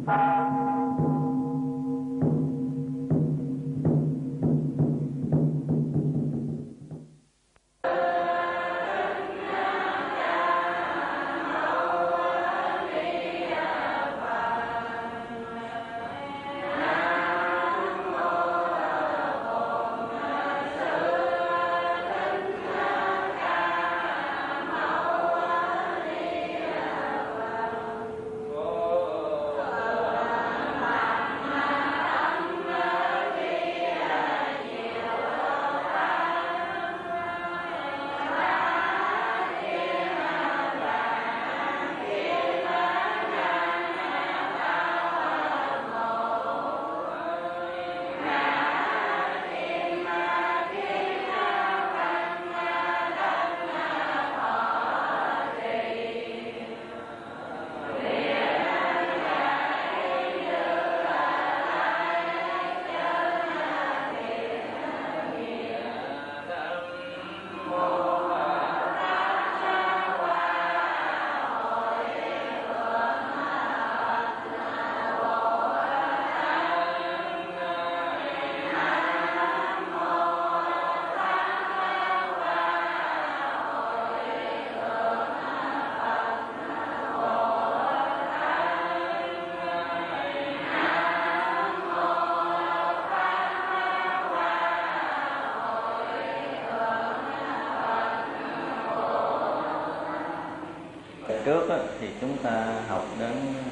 Trước thì chúng ta học đến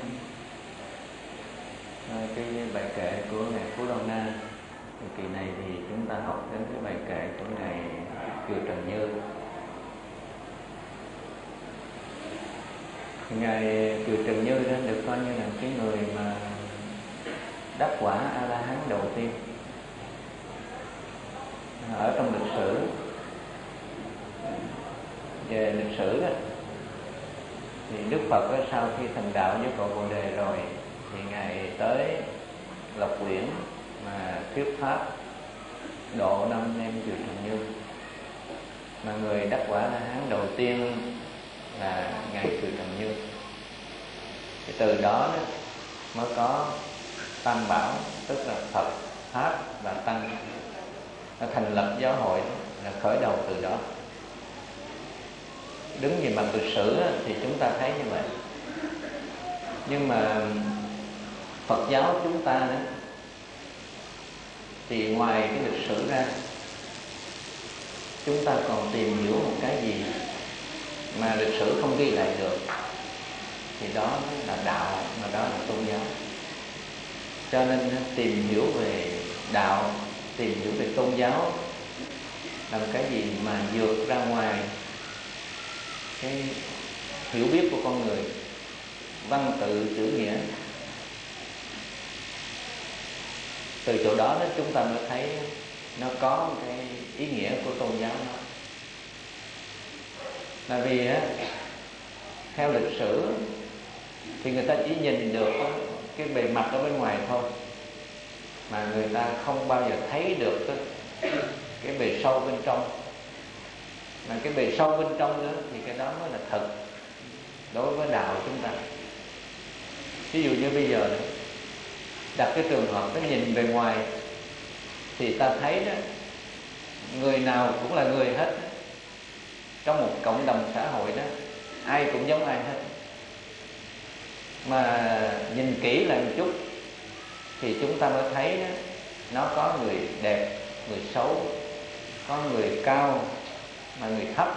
cái bài kệ của ngài Phú Đôn Na. Kỳ này thì chúng ta học đến cái bài kệ của ngài Chùa Trần Như. Ngài Chùa Trần Như đó được coi như là cái người mà đắc quả A La Hán đầu tiên ở trong lịch sử. Về lịch sử đó, thì Đức Phật đó, sau khi thành đạo với cội Bồ Đề rồi thì ngài tới Lộc Uyển mà thuyết pháp độ 5 anh em Chùa Trần Như. Mà người đắc quả La Hán đầu tiên là ngài Chùa Trần Như. Thì từ đó mới có Tam Bảo, tức là Phật, Pháp và Tăng. Nó thành lập giáo hội là khởi đầu từ đó. Đứng về mặt lịch sử thì chúng ta thấy như vậy. Nhưng mà Phật giáo chúng ta thì ngoài cái lịch sử ra, chúng ta còn tìm hiểu một cái gì mà lịch sử không ghi lại được, thì đó là đạo, mà đó là tôn giáo. Cho nên tìm hiểu về đạo, tìm hiểu về tôn giáo là một cái gì mà vượt ra ngoài cái hiểu biết của con người, văn tự chữ nghĩa. Từ chỗ đó chúng ta mới thấy nó có một cái ý nghĩa của tôn giáo đó. Là vì theo lịch sử thì người ta chỉ nhìn được cái bề mặt ở bên ngoài thôi, mà người ta không bao giờ thấy được cái bề sâu bên trong. Mà cái bề sâu bên trong nữa thì cái đó mới là thật đối với đạo chúng ta. Ví dụ như bây giờ đặt cái trường hợp nó nhìn bề ngoài thì ta thấy đó, người nào cũng là người hết. Trong một cộng đồng xã hội đó, ai cũng giống ai hết. Mà nhìn kỹ lại một chút thì chúng ta mới thấy đó, nó có người đẹp, người xấu, có người cao mà người thấp,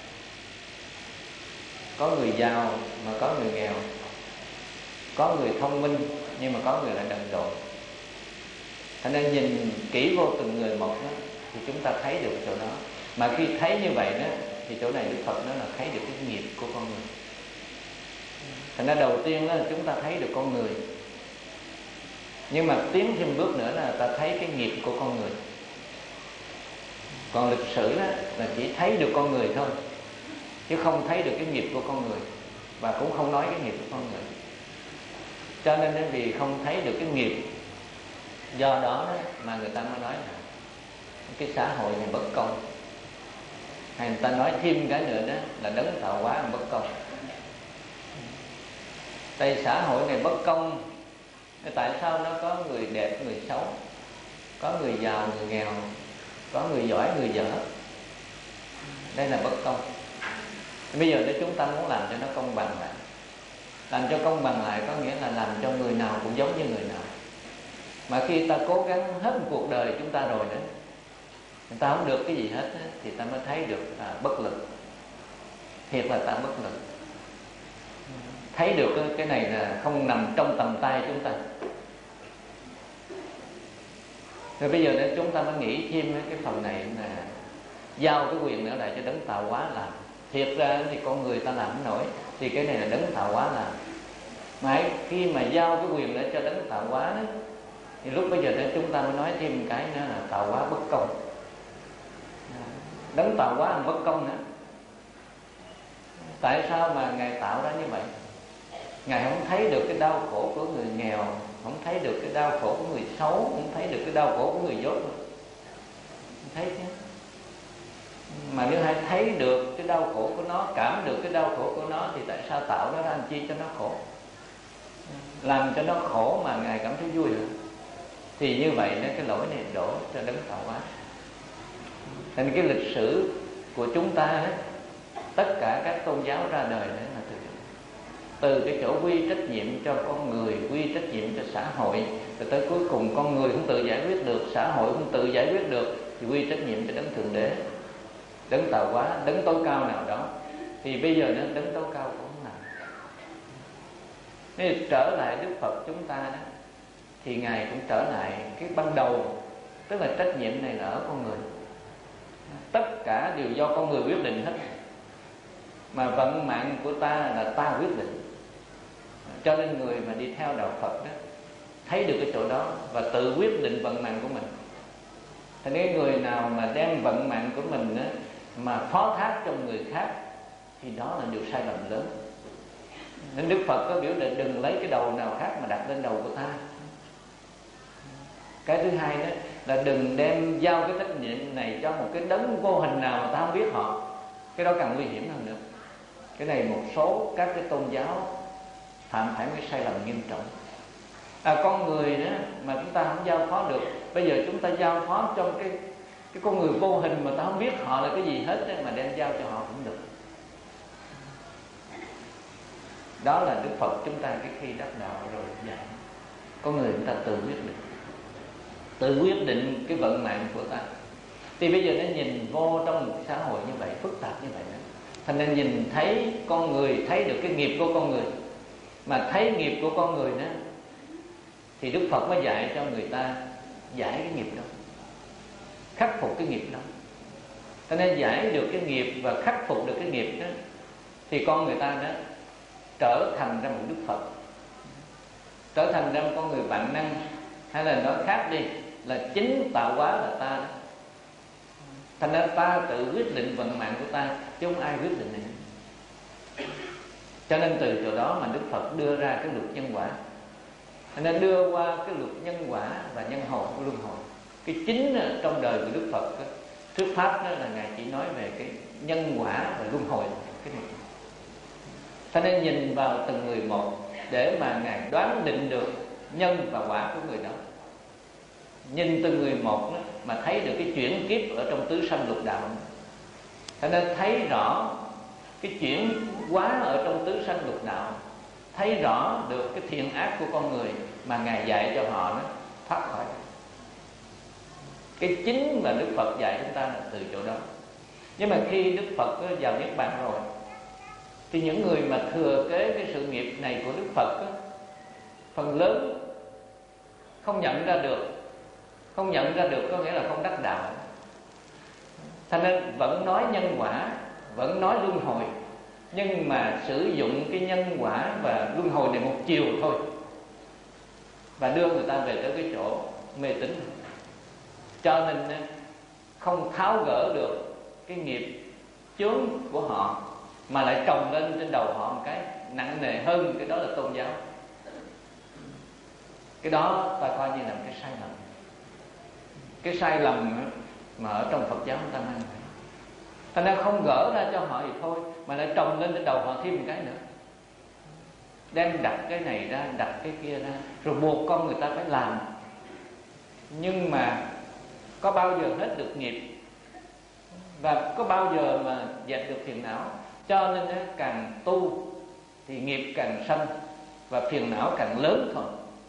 có người giàu mà có người nghèo, có người thông minh nhưng mà có người lại đần độn. Cho nên nhìn kỹ vô từng người một đó, thì chúng ta thấy được chỗ đó. Mà khi thấy như vậy đó, thì chỗ này Đức Phật nói là thấy được cái nghiệp của con người. Thành ra đầu tiên đó, chúng ta thấy được con người. Nhưng mà tiến thêm bước nữa là ta thấy cái nghiệp của con người. Còn lịch sử đó là chỉ thấy được con người thôi, chứ không thấy được cái nghiệp của con người, và cũng không nói cái nghiệp của con người. Cho nên vì không thấy được cái nghiệp, do đó mà người ta mới nói là cái xã hội này bất công. Hay người ta nói thêm cái nữa đó là đấng tạo hóa bất công. Tại xã hội này bất công Tại sao nó có người đẹp, người xấu, có người giàu, người nghèo, có người giỏi, người dở? Đây là bất công. Bây giờ nếu chúng ta muốn làm cho nó công bằng lại, làm cho công bằng lại có nghĩa là làm cho người nào cũng giống như người nào. Mà khi ta cố gắng hết một cuộc đời chúng ta rồi đó, người ta không được cái gì hết thì ta mới thấy được bất lực. Thiệt là ta bất lực. Thấy được cái này là không nằm trong tầm tay chúng ta. Rồi bây giờ chúng ta mới nghĩ thêm cái phần này là giao cái quyền nữa lại cho đấng tạo hóa làm. Thiệt ra thì con người ta làm không nổi, thì cái này là đấng tạo hóa làm. Mà khi mà giao cái quyền để cho đấng tạo hóa đó, thì lúc bây giờ chúng ta mới nói thêm một cái nữa là tạo hóa bất công. Đấng tạo hóa là bất công nữa. Tại sao mà Ngài tạo ra như vậy? Ngài không thấy được cái đau khổ của người nghèo, không thấy được cái đau khổ của người xấu, không thấy được cái đau khổ của người dốt. Không thấy chứ. Mà nếu ai thấy được cái đau khổ của nó, cảm được cái đau khổ của nó, thì tại sao tạo nó ra làm chi cho nó khổ? Làm cho nó khổ mà Ngài cảm thấy vui hả? Thì như vậy đó, cái lỗi này đổ cho đấng tạo hóa. Thành cái lịch sử của chúng ta đó, tất cả các tôn giáo ra đời đó là từ cái chỗ quy trách nhiệm cho con người, quy trách nhiệm cho xã hội, rồi tới cuối cùng con người không tự giải quyết được, xã hội không tự giải quyết được, thì quy trách nhiệm cho đấng thượng đế, đấng tạo hóa, đấng tối cao nào đó. Thì bây giờ nó đấng tối cao cũng không làm. Nếu trở lại Đức Phật chúng ta đó, thì Ngài cũng trở lại cái ban đầu, tức là trách nhiệm này là ở con người. Tất cả đều do con người quyết định hết. Mà vận mạng của ta là ta quyết định. Cho nên người mà đi theo đạo Phật đó, thấy được cái chỗ đó và tự quyết định vận mạng của mình. Thế nên người nào mà đem vận mạng của mình đó, mà phó thác cho người khác, thì đó là điều sai lầm lớn. Nên Đức Phật có biểu định đừng lấy cái đầu nào khác mà đặt lên đầu của ta. Cái thứ hai đó là đừng đem giao cái trách nhiệm này cho một cái đấng vô hình nào mà ta không biết họ. Cái đó càng nguy hiểm hơn nữa. Cái này một số các cái tôn giáo phạm phải cái sai lầm nghiêm trọng. Con người đó mà chúng ta không giao phó được, bây giờ chúng ta giao phó trong cái con người vô hình mà ta không biết họ là cái gì hết đó, mà đem giao cho họ cũng được. Đó là Đức Phật chúng ta cái khi đắc đạo rồi dạy con người chúng ta tự quyết định, tự quyết định cái vận mạng của ta. Thì bây giờ nó nhìn vô trong một xã hội như vậy, phức tạp như vậy đó. Thành nên nhìn thấy con người, thấy được cái nghiệp của con người. Mà thấy nghiệp của con người đó, thì Đức Phật mới dạy cho người ta giải cái nghiệp đó, khắc phục cái nghiệp đó. Cho nên giải được cái nghiệp và khắc phục được cái nghiệp đó, thì con người ta đó trở thành ra một Đức Phật, trở thành ra một con người vạn năng. Hay là nói khác đi, là chính tạo hóa là ta đó. Thành ra ta tự quyết định vận mạng của ta, chứ không ai quyết định này. Cho nên từ chỗ đó mà Đức Phật đưa ra cái luật nhân quả. Thành ra đưa qua cái luật nhân quả và nhân hồi của luân hồi. Cái chính trong đời của Đức Phật đó, thuyết pháp đó là Ngài chỉ nói về cái nhân quả và luân hồi cái này. Cho nên nhìn vào từng người một để mà Ngài đoán định được nhân và quả của người đó. Nhìn từng người một đó, mà thấy được cái chuyển kiếp ở trong tứ sanh lục đạo. Cho nên thấy rõ cái chuyển hóa ở trong tứ sanh lục đạo, thấy rõ được cái thiện ác của con người mà Ngài dạy cho họ nó thoát khỏi. Cái chính mà Đức Phật dạy chúng ta là từ chỗ đó. Nhưng mà khi Đức Phật vào Niết Bàn rồi, thì những người mà thừa kế cái sự nghiệp này của Đức Phật đó, phần lớn không nhận ra được. Không nhận ra được có nghĩa là không đắc đạo. Cho nên vẫn nói nhân quả, vẫn nói luân hồi, nhưng mà sử dụng cái nhân quả và luân hồi này một chiều thôi, và đưa người ta về tới cái chỗ mê tín. Cho nên không tháo gỡ được cái nghiệp chướng của họ, mà lại trồng lên trên đầu họ một cái nặng nề hơn. Cái đó là tôn giáo. Cái đó ta coi như là một cái sai lầm. Cái sai lầm mà ở trong Phật giáo chúng ta mang lại. Thành ra không gỡ ra cho họ thì thôi, mà lại trồng lên trên đầu họ thêm một cái nữa. đem đặt cái này ra, đặt cái kia ra, rồi buộc con người ta phải làm. Nhưng mà có bao giờ hết được nghiệp, và có bao giờ mà dẹp được phiền não. Cho nên càng tu thì nghiệp càng sanh và phiền não càng lớn thôi.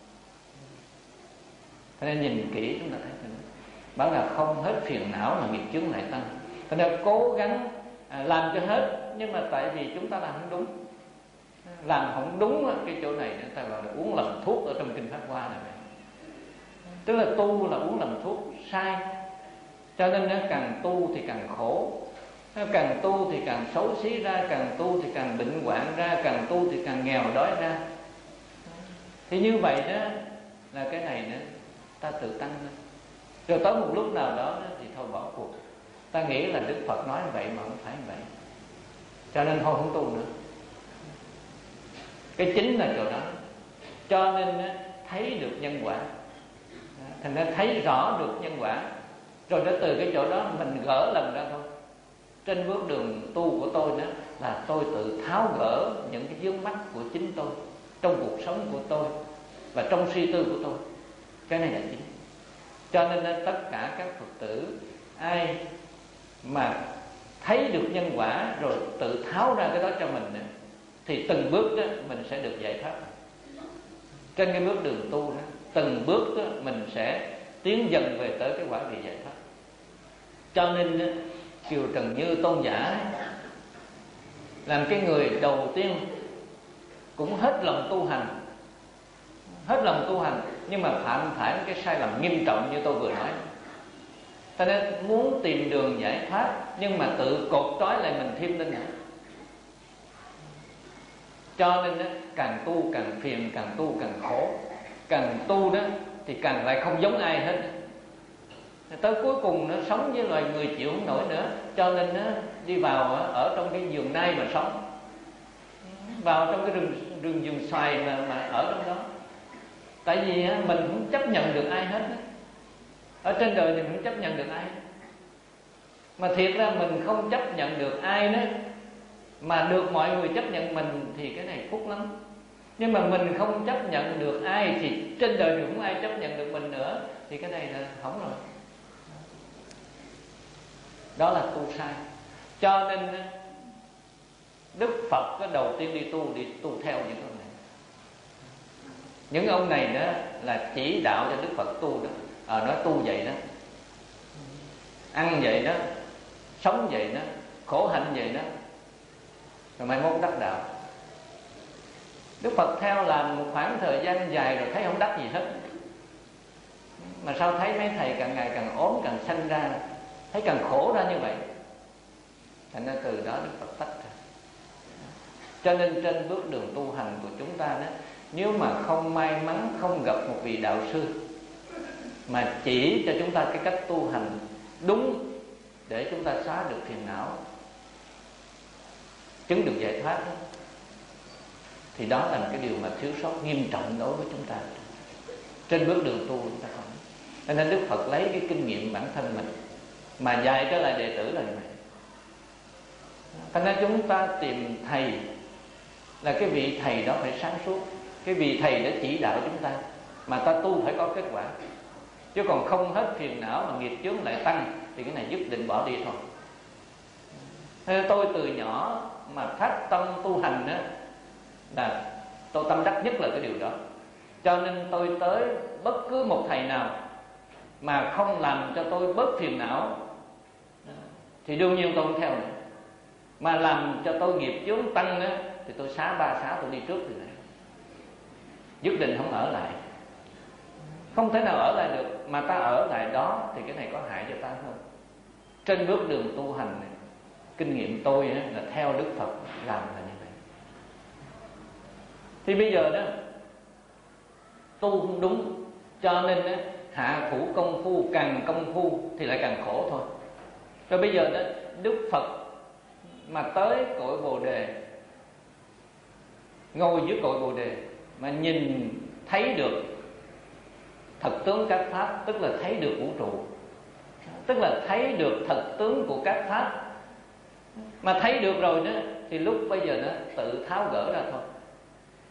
Cho nên nhìn kỹ chúng ta thấy bảo là không hết phiền não mà nghiệp chướng lại tăng. Cho nên cố gắng làm cho hết, nhưng mà tại vì chúng ta làm không đúng. Làm không đúng cái chỗ này người ta gọi là uống lầm thuốc ở trong kinh Pháp Hoa này. Tức là tu là uống lầm thuốc sai. Cho nên càng tu thì càng khổ, càng tu thì càng xấu xí ra, càng tu thì càng bệnh hoạn ra, càng tu thì càng nghèo đói ra. Thì như vậy đó là cái này nữa ta tự tăng lên. Rồi tới một lúc nào đó thì thôi bỏ cuộc. Ta nghĩ là Đức Phật nói vậy mà không phải vậy, cho nên thôi không tu nữa. Cái chính là chỗ đó. Cho nên thấy được nhân quả, thành ra thấy rõ được nhân quả, rồi đó từ cái chỗ đó mình gỡ lần ra thôi. Trên bước đường tu của tôi đó là tôi tự tháo gỡ những cái vướng mắc của chính tôi trong cuộc sống của tôi và trong suy tư của tôi. Cái này là chính. Cho nên tất cả các Phật tử ai mà thấy được nhân quả rồi tự tháo ra cái đó cho mình nữa, thì từng bước đó mình sẽ được giải thoát. Trên cái bước đường tu đó, từng bước đó mình sẽ tiến dần về tới cái quả vị giải thoát. Cho nên Kiều Trần Như tôn giả làm cái người đầu tiên cũng hết lòng tu hành, hết lòng tu hành, nhưng mà phạm phải cái sai lầm nghiêm trọng như tôi vừa nói. Cho nên muốn tìm đường giải thoát nhưng mà tự cột trói lại mình thêm lên nữa. Cho nên càng tu càng phiền, càng tu càng khổ. Càng tu đó thì càng lại không giống ai hết. Tới cuối cùng nó sống với loài người chịu không nổi nữa. Cho nên nó đi vào ở trong cái vườn nai mà sống, vào trong cái rừng vườn xoài mà ở trong đó. Tại vì mình không chấp nhận được ai hết. Ở trên đời này mình không chấp nhận được ai. Mà thiệt ra mình không chấp nhận được ai đó, mà được mọi người chấp nhận mình thì cái này phúc lắm. Nhưng mà mình không chấp nhận được ai thì trên đời này không ai chấp nhận được mình nữa, thì cái này là hỏng rồi. Đó là tu sai. Cho nên Đức Phật cái đầu tiên đi tu theo những ông này. Những ông này đó là chỉ đạo cho Đức Phật tu đó. Nói tu vậy đó, ăn vậy đó, sống vậy đó, khổ hạnh vậy đó, rồi mai mốt đắc đạo. Đức Phật theo làm một khoảng thời gian dài rồi thấy không đắc gì hết. Mà sao thấy mấy thầy càng ngày càng ốm, càng sanh ra, thấy càng khổ ra như vậy. Thành ra từ đó Đức Phật tách ra. Cho nên trên bước đường tu hành của chúng ta đó, nếu mà không may mắn không gặp một vị đạo sư mà chỉ cho chúng ta cái cách tu hành đúng để chúng ta xóa được phiền não, chứng được giải thoát đó, thì đó là một cái điều mà thiếu sót nghiêm trọng đối với chúng ta trên bước đường tu chúng ta không. Cho nên Đức Phật lấy cái kinh nghiệm bản thân mình mà dạy trở lại đệ tử là như vậy. Thành ra chúng ta tìm thầy là cái vị thầy đó phải sáng suốt, cái vị thầy đã chỉ đạo chúng ta, mà ta tu phải có kết quả. Chứ còn không hết phiền não mà nghiệp chướng lại tăng thì cái này nhất định bỏ đi thôi. Thế tôi từ nhỏ mà phát tâm tu hành đó, là tôi tâm đắc nhất là cái điều đó. Cho nên tôi tới bất cứ một thầy nào mà không làm cho tôi bớt phiền não thì đương nhiên tôi không theo nữa. Mà làm cho tôi nghiệp chướng tăng đó, thì tôi xá ba xá tôi đi trước từ này. Nhất định không ở lại. Không thể nào ở lại được. Mà ta ở lại đó thì cái này có hại cho ta hơn. Trên bước đường tu hành này, kinh nghiệm tôi là theo Đức Phật làm là như vậy. Thì bây giờ đó tu không đúng, cho nên hạ thủ công phu, càng công phu thì lại càng khổ thôi. Rồi bây giờ đó Đức Phật mà tới cội Bồ Đề, ngồi dưới cội Bồ Đề mà nhìn thấy được thật tướng các pháp, tức là thấy được vũ trụ, tức là thấy được thật tướng của các pháp. Mà thấy được rồi đó thì lúc bây giờ nó tự tháo gỡ ra thôi.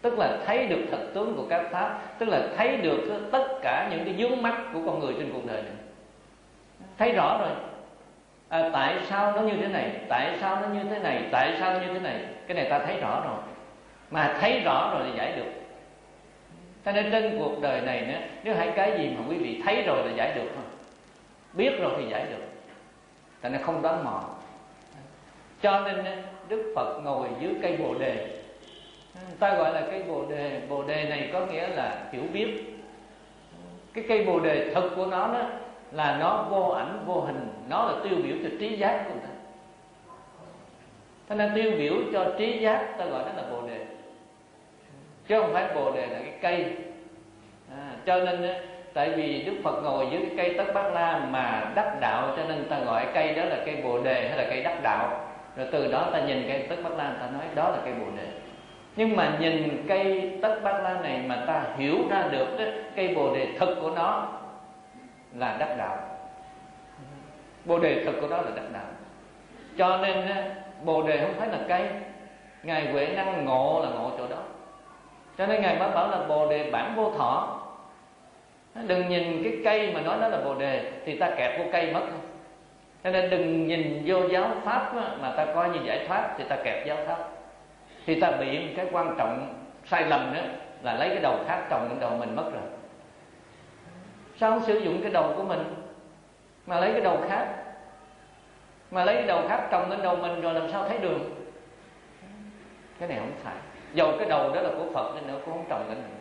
tức là thấy được thật tướng của các pháp, tức là thấy được tất cả những cái vướng mắc của con người trên cuộc đời này. Thấy rõ rồi. Tại sao nó như thế này, tại sao nó như thế này, tại sao nó như thế này, cái này ta thấy rõ rồi. Mà thấy rõ rồi thì giải được. Cho nên trên cuộc đời này nữa, nếu hãy cái gì mà quý vị thấy rồi là giải được thôi, biết rồi thì giải được. Cho nên không đoán mò. Cho nên Đức Phật ngồi dưới cây Bồ Đề. Ta gọi là cây Bồ Đề. Bồ Đề này có nghĩa là hiểu biết. Cái cây Bồ Đề thực của nó đó là nó vô ảnh vô hình, nó là tiêu biểu cho trí giác của người ta. Cho nên tiêu biểu cho trí giác ta gọi nó là Bồ Đề, chứ không phải Bồ Đề là cái cây. Cho nên tại vì Đức Phật ngồi dưới cái cây Tất Bát La mà đắc đạo, cho nên ta gọi cây đó là cây Bồ Đề hay là cây đắc đạo. Rồi từ đó ta nhìn cây Tất Bát La, ta nói đó là cây Bồ Đề. Nhưng mà nhìn cây Tất Bát La này mà ta hiểu ra được đó, cây Bồ Đề thực của nó là đắc đạo. Bồ Đề thực của nó là đắc đạo. Cho nên Bồ Đề không phải là cây. Ngài Huệ Năng ngộ là ngộ chỗ đó. Cho nên Ngài mới bảo là Bồ Đề bản vô thọ. Đừng nhìn cái cây mà nói nó là Bồ Đề thì ta kẹt vô cây mất. Cho nên đừng nhìn vô giáo pháp mà ta coi như giải thoát thì ta kẹt giáo pháp. Thì ta bị cái quan trọng sai lầm đó là lấy cái đầu khác trồng lên đầu mình mất rồi. Sao không sử dụng cái đầu của mình mà lấy cái đầu khác? Mà lấy cái đầu khác trồng lên đầu mình rồi làm sao thấy đường? Cái này không phải. Dầu cái đầu đó là của Phật nên nó cũng không trồng lên mình.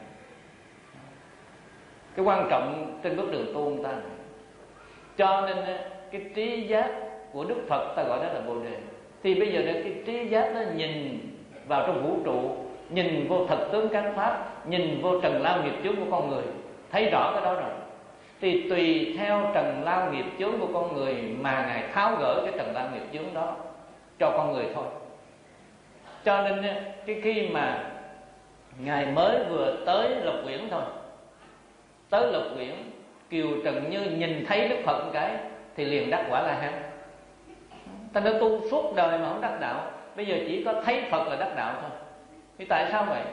Cái quan trọng trên bước đường tu người ta. Cho nên cái trí giác của Đức Phật ta gọi đó là Bồ Đề. Thì bây giờ cái trí giác nó nhìn vào trong vũ trụ, nhìn vô thật tướng các pháp, nhìn vô trần lao nghiệp chướng của con người, thấy rõ cái đó rồi. Thì tùy theo trần lao nghiệp chướng của con người mà Ngài tháo gỡ cái trần lao nghiệp chướng đó cho con người thôi. Cho nên cái khi mà Ngài mới vừa tới Lộc Uyển thôi, tới Lộc Uyển, Kiều Trần Như nhìn thấy Đức Phật một cái thì liền đắc quả La Hán. Ta đã tu suốt đời mà không đắc đạo, bây giờ chỉ có thấy Phật là đắc đạo thôi. Thì tại sao vậy?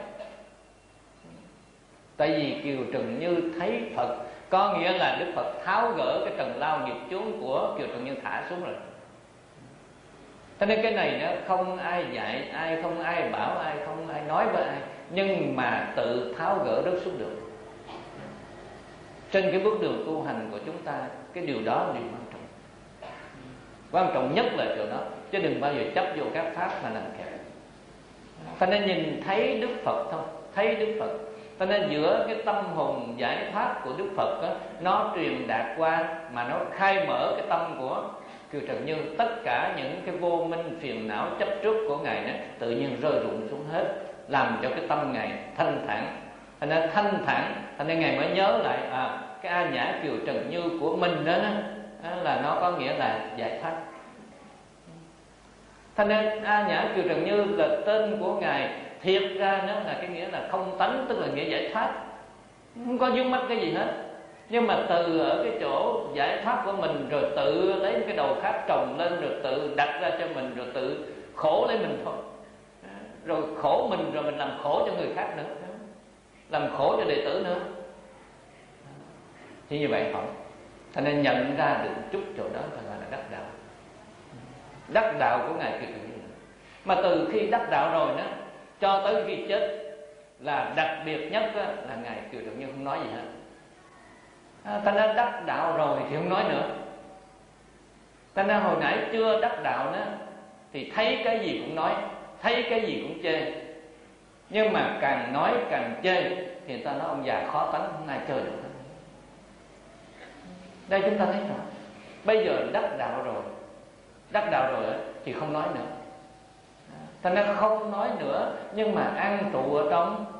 Tại vì Kiều Trần Như thấy Phật, có nghĩa là Đức Phật tháo gỡ cái trần lao nghiệp chướng của Kiều Trần Như thả xuống rồi. Cho nên cái này nó không ai dạy ai, không ai bảo ai, không ai nói với ai, nhưng mà tự tháo gỡ rớt xuống được. Trên cái bước đường tu hành của chúng ta, cái điều đó là điều quan trọng. Quan trọng nhất là chỗ đó, chứ đừng bao giờ chấp vô các pháp mà làm kẹt. Cho nên nhìn thấy Đức Phật thôi, thấy Đức Phật. Cho nên giữa cái tâm hồn giải thoát của Đức Phật đó, nó truyền đạt qua mà nó khai mở cái tâm của Kiều Trần Như. Tất cả những cái vô minh phiền não chấp trước của Ngài đó tự nhiên rơi rụng xuống hết, làm cho cái tâm Ngài thanh thản. Thành nên thanh thản, thành nên Ngài mới nhớ lại cái A Nhã Kiều Trần Như của mình đó là nó có nghĩa là giải thoát. Thành nên A Nhã Kiều Trần Như là tên của Ngài, thiệt ra nó là cái nghĩa là không tánh, tức là nghĩa giải thoát, không có vướng mắc cái gì hết. Nhưng mà từ ở cái chỗ giải thoát của mình rồi tự lấy cái đầu khác trồng lên, rồi tự đặt ra cho mình, rồi tự khổ lấy mình thôi. Rồi khổ mình rồi mình làm khổ cho người khác nữa, làm khổ cho đệ tử nữa. Thì như vậy không. Thành nên nhận ra được chút chỗ đó gọi là đắc đạo. Đắc đạo của Ngài Kiều Trần Như. Mà từ khi đắc đạo rồi đó cho tới khi chết là đặc biệt nhất đó, là Ngài Kiều Trần Như không nói gì hết. Ta nên đắc đạo rồi thì không nói nữa. Ta nên hồi nãy chưa đắc đạo đó thì thấy cái gì cũng nói, thấy cái gì cũng chê. Nhưng mà càng nói càng chê thì người ta nói ông già khó tánh, không ai chơi được. Đây chúng ta thấy rồi. Bây giờ đắc đạo rồi, đắc đạo rồi thì không nói nữa. Thành ra không nói nữa, nhưng mà an trụ ở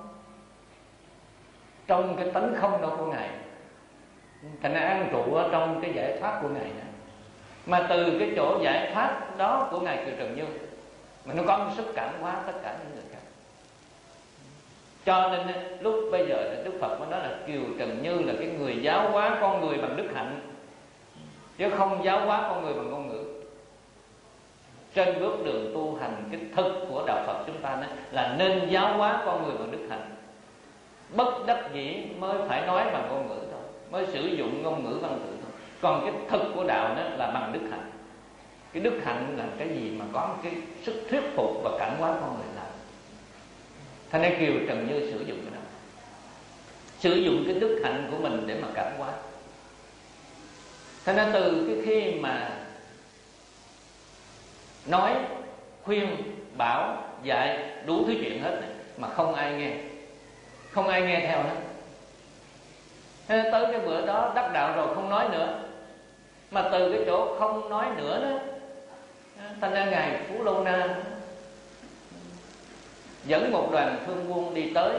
trong cái tánh không đó của Ngài. Thành ra an trụ ở trong cái giải thoát của Ngài này. Mà từ cái chỗ giải thoát đó của Ngài Kiều Trần Như mà nó có một sức cảm hóa tất cả những người khác. Cho nên lúc bây giờ Đức Phật mới nói là Kiều Trần Như là cái người giáo hóa con người bằng đức hạnh, chứ không giáo hóa con người bằng ngôn ngữ. trên bước đường tu hành, cái thực của đạo Phật chúng ta đó là nên giáo hóa con người bằng đức hạnh. Bất đắc dĩ mới phải nói bằng ngôn ngữ thôi, mới sử dụng ngôn ngữ văn tự thôi. Còn cái thực của đạo đó là bằng đức hạnh. Cái đức hạnh là cái gì mà có cái sức thuyết phục và cảm hóa con người làm. Thành ra Kiều Trần Như sử dụng cái đó, sử dụng cái đức hạnh của mình để mà cảm hóa. Thành ra từ cái khi mà nói, khuyên, bảo, dạy đủ thứ chuyện hết này, mà không ai nghe, không ai nghe theo hết. Thế nên tới cái bữa đó đắc đạo rồi không nói nữa. Mà từ cái chỗ không nói nữa đó, thành ra Ngài Phú Lâu Na dẫn một đoàn thương buôn đi tới.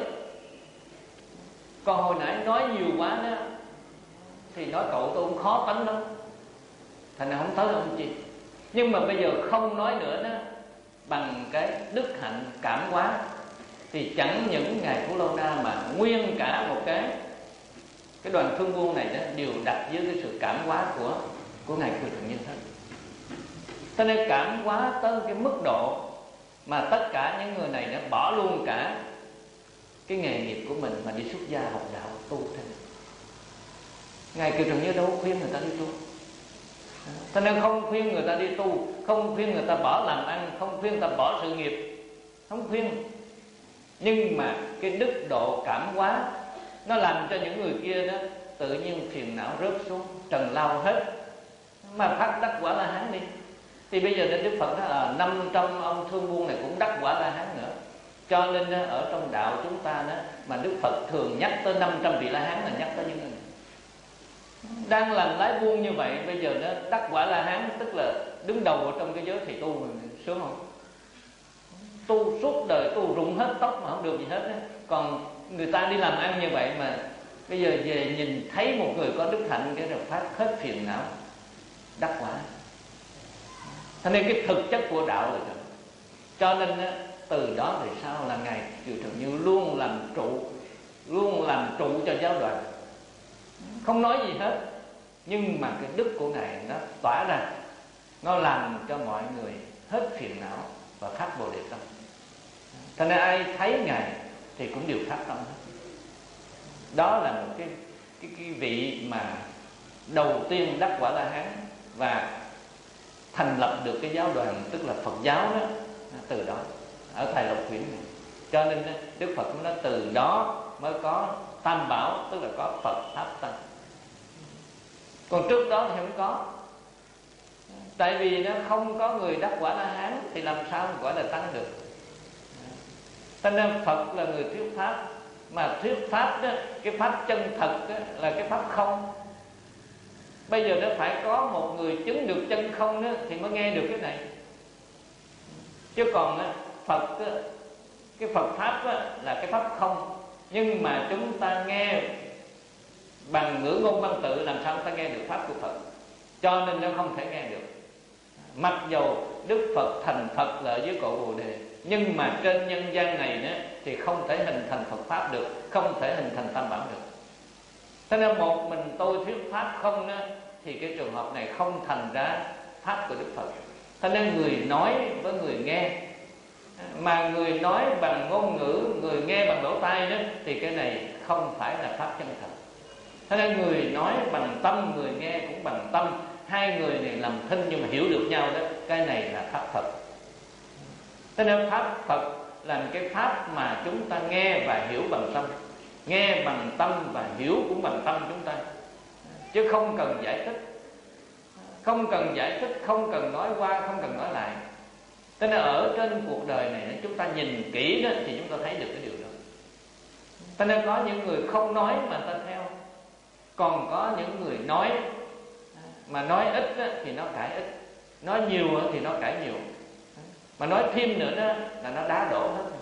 Còn hồi nãy nói nhiều quá đó thì nói cậu tôi cũng khó tánh lắm, thành ra không tới ông chi. Nhưng mà bây giờ không nói nữa đó, bằng cái đức hạnh cảm hóa, thì chẳng những Ngài Phú Lâu Na mà nguyên cả một cái đoàn thương buôn này đó đều đặt dưới cái sự cảm hóa của Ngài Kiều Trần Như hết. Cho nên cảm hóa tới cái mức độ mà tất cả những người này đã bỏ luôn cả cái nghề nghiệp của mình mà đi xuất gia học đạo tu thêm. Ngài Kiều Trần Như đâu khuyên người ta đi tu. Cho nên không khuyên người ta đi tu, không khuyên người ta bỏ làm ăn, không khuyên người ta bỏ sự nghiệp, không khuyên. Nhưng mà cái đức độ cảm hóa nó làm cho những người kia đó tự nhiên phiền não rớt xuống, trần lao hết, mà phát đắc quả La Hán đi. Thì bây giờ Đức Phật nói là 500 ông thương buôn này cũng đắc quả La Hán nữa. Cho nên ở trong đạo chúng ta đó, mà Đức Phật thường nhắc tới 500 vị La Hán là nhắc tới những người này đang làm lái buôn như vậy. Bây giờ nó đắc quả La Hán, tức là đứng đầu ở trong cái giới thầy tu, sướng không? Tu suốt đời tu rụng hết tóc mà không được gì hết á. Còn người ta đi làm ăn như vậy mà bây giờ về nhìn thấy một người có đức hạnh cái rồi phát hết phiền não, đắc quả. Cho nên cái thực chất của đạo là vậy. Cho nên từ đó về sau là Ngài Kiều Trần Như luôn làm trụ cho giáo đoàn, không nói gì hết. Nhưng mà cái đức của Ngài nó tỏa ra, nó làm cho mọi người hết phiền não và phát Bồ Đề tâm. Cho nên ai thấy Ngài thì cũng đều phát tâm hết. Đó là một cái vị mà đầu tiên đắc quả La Hán và thành lập được cái giáo đoàn, tức là Phật giáo đó, từ đó ở Thầy Lộc Quyển này. Cho nên Đức Phật nói từ đó mới có Tam Bảo, tức là có Phật Pháp Tăng. Còn trước đó thì không có. Tại vì nó không có người đắc quả La Hán thì làm sao gọi là tăng được. Cho nên Phật là người thuyết pháp. Mà thuyết pháp đó, cái pháp chân thật đó, là cái pháp không. Bây giờ nó phải có một người chứng được chân không đó, thì mới nghe được cái này. Chứ còn Phật đó, cái Phật pháp đó, là cái pháp không. Nhưng mà chúng ta nghe bằng ngữ ngôn văn tự, làm sao ta nghe được pháp của Phật? Cho nên nó không thể nghe được. Mặc dầu Đức Phật thành Phật là ở dưới cội Bồ Đề, nhưng mà trên nhân gian này nữa thì không thể hình thành Phật pháp được, không thể hình thành Tam Bảo được. Thế nên một mình tôi thuyết pháp không đó, thì cái trường hợp này không thành ra pháp của Đức Phật. Thế nên người nói với người nghe, mà người nói bằng ngôn ngữ, người nghe bằng lỗ tai đó, thì cái này không phải là pháp chân thật. Thế nên người nói bằng tâm, người nghe cũng bằng tâm, hai người này làm thinh nhưng mà hiểu được nhau đó, cái này là pháp Phật. Thế nên pháp Phật là cái pháp mà chúng ta nghe và hiểu bằng tâm, nghe bằng tâm và hiểu cũng bằng tâm chúng ta, chứ không cần giải thích, không cần giải thích, không cần nói qua, không cần nói lại. Thế nên ở trên cuộc đời này chúng ta nhìn kỹ đó thì chúng ta thấy được cái điều đó. Thế nên có những người không nói mà ta theo, còn có những người nói mà nói ít thì nó cãi ít, nói nhiều thì nó cãi nhiều, mà nói thêm nữa đó là nó đá đổ hết.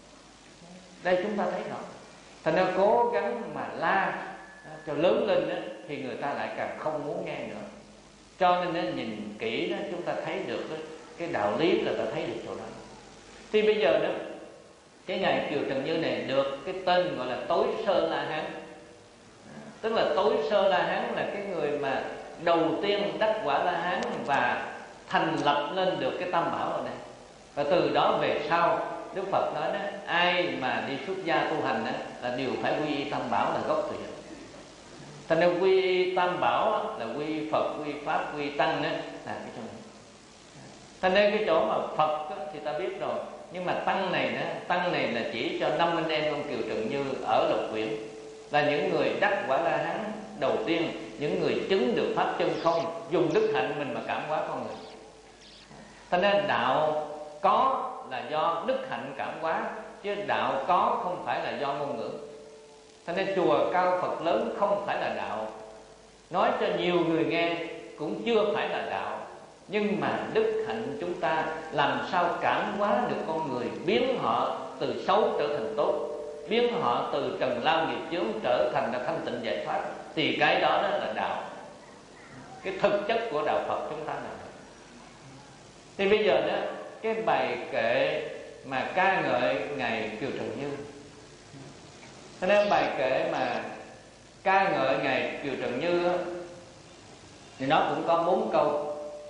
Đây chúng ta thấy rõ. Thành ra cố gắng mà la cho lớn lên đó, thì người ta lại càng không muốn nghe nữa. Cho nên nhìn kỹ đó chúng ta thấy được đó, cái đạo lý là ta thấy được chỗ đó. Thì bây giờ đó, cái Ngài Kiều Trần Như này được cái tên gọi là Tối Sơ La Hán. Tức là Tối Sơ La Hán là cái người mà đầu tiên đắc quả La Hán và thành lập lên được cái tam bảo ở đây. Và từ đó về sau Đức Phật nói đó, ai mà đi xuất gia tu hành đó, là đều phải quy y tam bảo là gốc tuyệt. Thành nên quy y tam bảo đó, là quy Phật, quy Pháp, quy Tăng đó, là cái chỗ này. Thành nên cái chỗ mà Phật đó, thì ta biết rồi, nhưng mà Tăng này đó, Tăng này là chỉ cho 5 anh em ông Kiều Trần Như ở Lộc Quyển, là những người đắc quả La Hán đầu tiên, những người chứng được pháp chân không, dùng đức hạnh mình mà cảm hóa con người. Thành nên đạo có là do đức hạnh cảm hóa, chứ đạo có không phải là do ngôn ngữ. Thành nên chùa cao Phật lớn không phải là đạo, nói cho nhiều người nghe cũng chưa phải là đạo. Nhưng mà đức hạnh chúng ta làm sao cảm hóa được con người, biến họ từ xấu trở thành tốt, biến họ từ trần lao nghiệp chướng trở thành là thanh tịnh giải thoát, thì cái đó đó là đạo. Cái thực chất của đạo Phật chúng ta là. Thì bây giờ đó, cái bài kệ mà ca ngợi Ngài Kiều Trần Như, cho nên bài kệ mà ca ngợi Ngài Kiều Trần Như đó, thì nó cũng có 4 câu.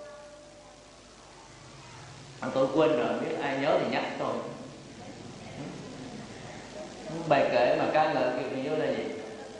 Tôi quên rồi, biết ai nhớ thì nhắc tôi. Bài kệ mà ca ngợi Kiều Trần Như là gì?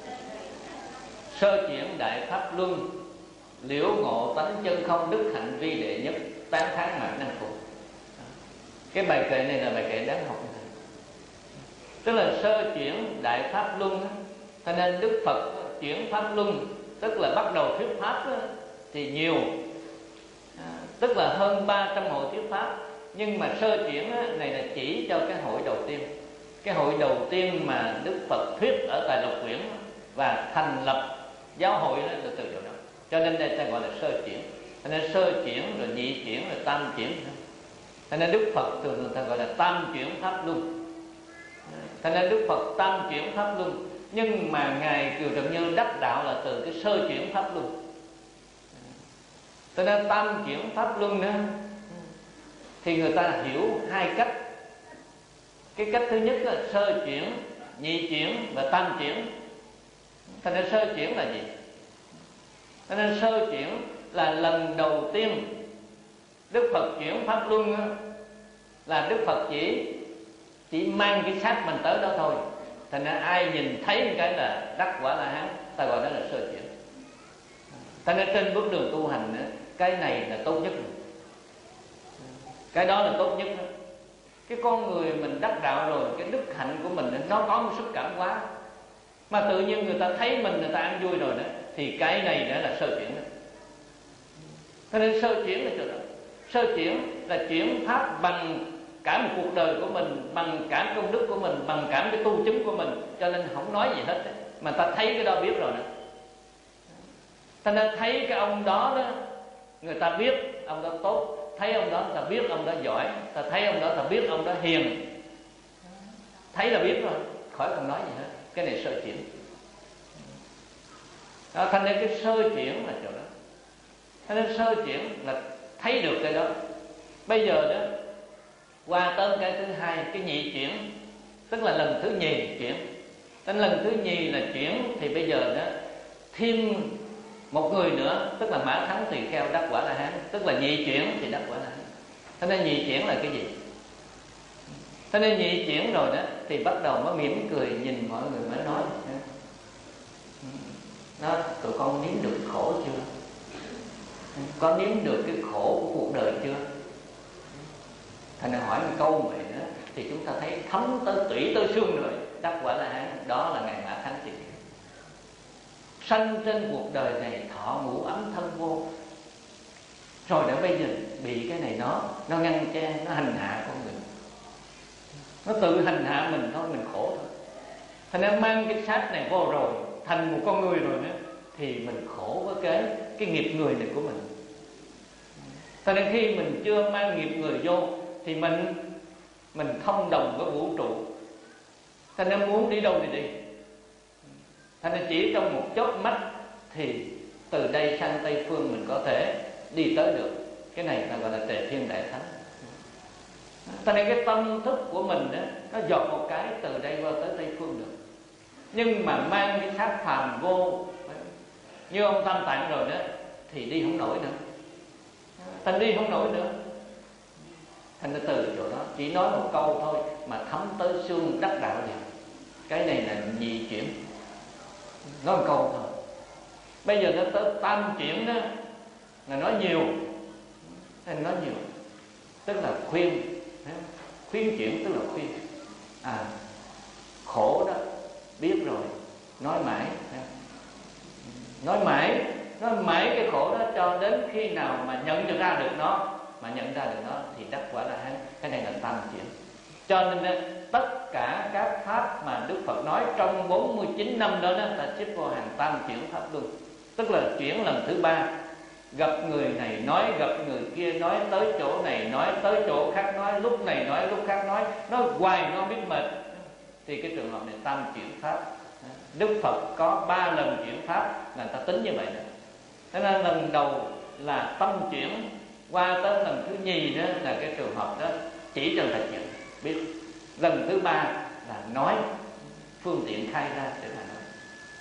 Sơ chuyển đại pháp luân, liễu ngộ tánh chân không, đức hạnh vi đệ nhất, tán thán mạn năng phục. Cái bài kệ này là bài kệ đáng học. Tức là sơ chuyển đại pháp luân, cho nên Đức Phật chuyển pháp luân, tức là bắt đầu thuyết pháp thì nhiều, tức là hơn 300 hội thuyết pháp. Nhưng mà sơ chuyển này là chỉ cho cái hội đầu tiên. Cái hội đầu tiên mà Đức Phật thuyết ở tại Lộc Quyển và thành lập giáo hội đó là từ chỗ đó. Cho nên đây ta gọi là sơ chuyển. Cho nên sơ chuyển rồi nhị chuyển rồi tam chuyển. Cho nên Đức Phật thường người ta gọi là tam chuyển pháp luân. Cho nên Đức Phật tam chuyển pháp luân. Nhưng mà Ngài Kiều Trần Như đắc đạo là từ cái sơ chuyển pháp luân. Cho nên tam chuyển pháp luân đó, thì người ta hiểu hai cách. Cái cách thứ nhất là sơ chuyển, nhị chuyển và tam chuyển. Cho nên sơ chuyển là gì? Cho nên sơ chuyển là lần đầu tiên Đức Phật chuyển pháp luân, là Đức Phật chỉ mang cái xác mình tới đó thôi. Thành ra ai nhìn thấy cái là đắc quả La Hán, ta gọi đó là sơ chuyển. Thành ra trên bước đường tu hành, cái này là tốt nhất. Cái đó là tốt nhất. Cái con người mình đắc đạo rồi, cái đức hạnh của mình nó có một sức cảm hóa, mà tự nhiên người ta thấy mình, người ta ăn vui rồi đó, thì cái này đã là sơ chuyển đó. Cho nên sơ chuyển là chỗ đó. Sơ chuyển là chuyển pháp bằng cả một cuộc đời của mình, bằng cả công đức của mình, bằng cả cái tu chứng của mình. Cho nên không nói gì hết, mà ta thấy cái đó biết rồi đó. Ta nên thấy cái ông đó đó, người ta biết ông đó tốt, thấy ông đó ta biết ông đó giỏi, ta thấy ông đó ta biết ông đó hiền, thấy là biết rồi, khỏi cần nói gì hết. Cái này sơ chuyển đó. Thành nên cái sơ chuyển là chỗ đó. Thành nên sơ chuyển là thấy được cái đó. Bây giờ đó qua tới cái thứ hai, cái nhị chuyển, tức là lần thứ nhì chuyển. Đến lần thứ nhì là chuyển, thì bây giờ đó thêm một người nữa, tức là Mã Thắng Tỳ Kheo đắc quả La Hán, tức là nhị chuyển thì đắc quả La Hán. Thế nên nhị chuyển là cái gì? Thế nên nhị chuyển rồi đó thì bắt đầu mới mỉm cười nhìn mọi người mới nói: nó tụi con nếm được khổ chưa? Con nếm được cái khổ của cuộc đời chưa? Thành ra hỏi một câu vậy nữa thì chúng ta thấy thấm tới tủy tới xương rồi. Đắc quả La Hán đó là Ngài Mã Thắng Tỳ Kheo. Sanh trên cuộc đời này thọ ngũ ấm thân vô, rồi đã bây giờ bị cái này nó ngăn che, nó hành hạ con người, nó tự hành hạ mình thôi, mình khổ thôi. Thành ra mang cái xác này vô rồi, thành một con người rồi nữa, thì mình khổ với cái nghiệp người này của mình. Thành ra khi mình chưa mang nghiệp người vô thì mình thông đồng với vũ trụ. Thành ra muốn đi đâu thì đi. Thành ra chỉ trong một chớp mắt thì từ đây sang Tây Phương mình có thể đi tới được. Cái này là gọi là Tề Thiên Đại Thánh. Thành ra cái tâm thức của mình đó, nó giọt một cái từ đây qua tới Tây Phương được. Nhưng mà mang cái xác phàm vô như ông Tam Tạng rồi đó thì đi không nổi nữa. thành đi không nổi nữa. Thành ra từ chỗ đó chỉ nói một câu thôi mà thấm tới xương đắc đạo liền. Cái này là nhị chuyển, nói một câu thôi. Bây giờ nó tới tam chuyển đó là nói nhiều, nói nhiều tức là khuyên, khuyên chuyển tức là khuyên. Khổ đó biết rồi, nói mãi, nói mãi cái khổ đó cho đến khi nào mà nhận ra được nó, thì đắc quả La Hán. Cái này là tam chuyển. Cho nên tất cả các pháp mà Đức Phật nói trong 49 năm đó là xếp vô hàng tam chuyển pháp luân, tức là chuyển lần thứ 3. Gặp người này nói, gặp người kia nói, tới chỗ này nói, tới chỗ khác nói, lúc này nói, lúc khác nói hoài nó biết mệt. Thì cái trường hợp này tam chuyển pháp. Đức Phật có 3 lần chuyển pháp, là người ta tính như vậy đó. Thế nên lần đầu là tâm chuyển, qua tới lần thứ nhì đó là cái trường hợp đó chỉ cho thật nhận biết. Lần thứ 3 là nói, phương tiện khai ra để mà nói.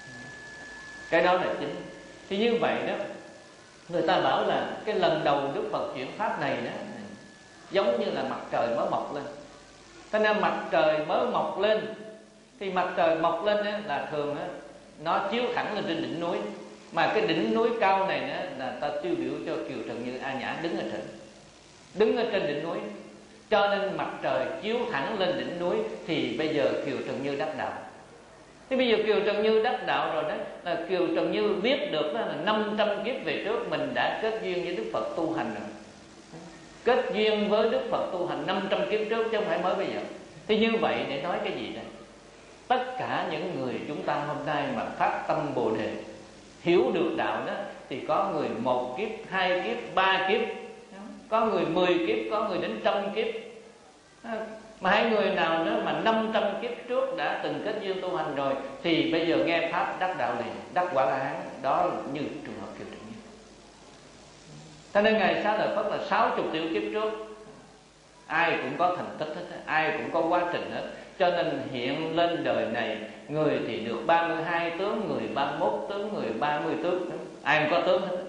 Cái đó là chính. Thì như vậy đó, người ta bảo là cái lần đầu Đức Phật chuyển pháp này đó giống như là mặt trời mới mọc lên. Thế nên mặt trời mới mọc lên, thì mặt trời mọc lên đó, là thường đó, nó chiếu thẳng lên trên đỉnh núi. Mà cái đỉnh núi cao này đó, là ta tiêu biểu cho Kiều Trần Như A Nhã đứng ở trên, đứng ở trên đỉnh núi. Cho nên mặt trời chiếu thẳng lên đỉnh núi, thì bây giờ Kiều Trần Như đắc đạo. Thế bây giờ Kiều Trần Như đắc đạo rồi đó, là Kiều Trần Như biết được đó là 500 kiếp về trước mình đã kết duyên với Đức Phật tu hành rồi. Kết duyên với Đức Phật tu hành 500 kiếp trước chứ không phải mới bây giờ. Thì như vậy để nói cái gì đây? Tất cả những người chúng ta hôm nay mà phát tâm Bồ Đề, hiểu được đạo đó, thì có người 1 kiếp, 2 kiếp, 3 kiếp, có người 10 kiếp, có người đến 100 kiếp. Mà hai người nào đó mà 500 kiếp trước đã từng kết duyên tu hành rồi, thì bây giờ nghe pháp đắc đạo liền, đắc quả La Hán. Đó như trường hợp Kiều Trần Như. Cho nên Ngài Xá Lợi Phất là 60 triệu kiếp trước, ai cũng có thành tích hết, ai cũng có quá trình hết. Cho nên hiện lên đời này, người thì được 32 tướng, người 31 tướng, người 30 tướng, ai cũng có tướng hết.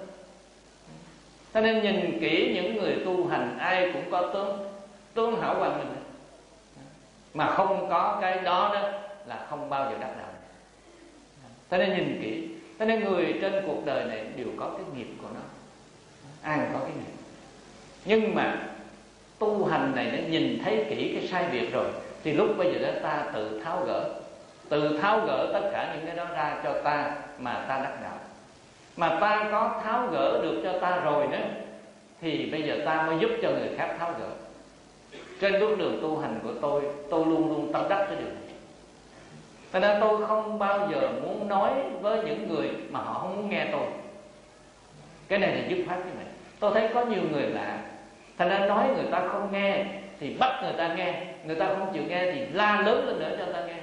Cho nên nhìn kỹ những người tu hành, ai cũng có tướng hảo quang minh. Mà không có cái đó đó là không bao giờ đắc đạo. Cho nên nhìn kỹ. Cho nên người trên cuộc đời này đều có cái nghiệp của nó, ai cũng có cái nghiệp. Nhưng mà tu hành này nó nhìn thấy kỹ cái sai biệt rồi, thì lúc bây giờ đó ta tự tháo gỡ tất cả những cái đó ra cho ta, mà ta đắc đạo. Mà ta có tháo gỡ được cho ta rồi nữa, thì bây giờ ta mới giúp cho người khác tháo gỡ. Trên bước đường tu hành của tôi luôn luôn tâm đắc cái điều này. Cho nên tôi không bao giờ muốn nói với những người mà họ không muốn nghe tôi. Cái này là dứt khoát như vậy. Tôi thấy có nhiều người lạ, thành ra nói người ta không nghe thì bắt người ta nghe, người ta không chịu nghe thì la lớn lên nữa cho người ta nghe.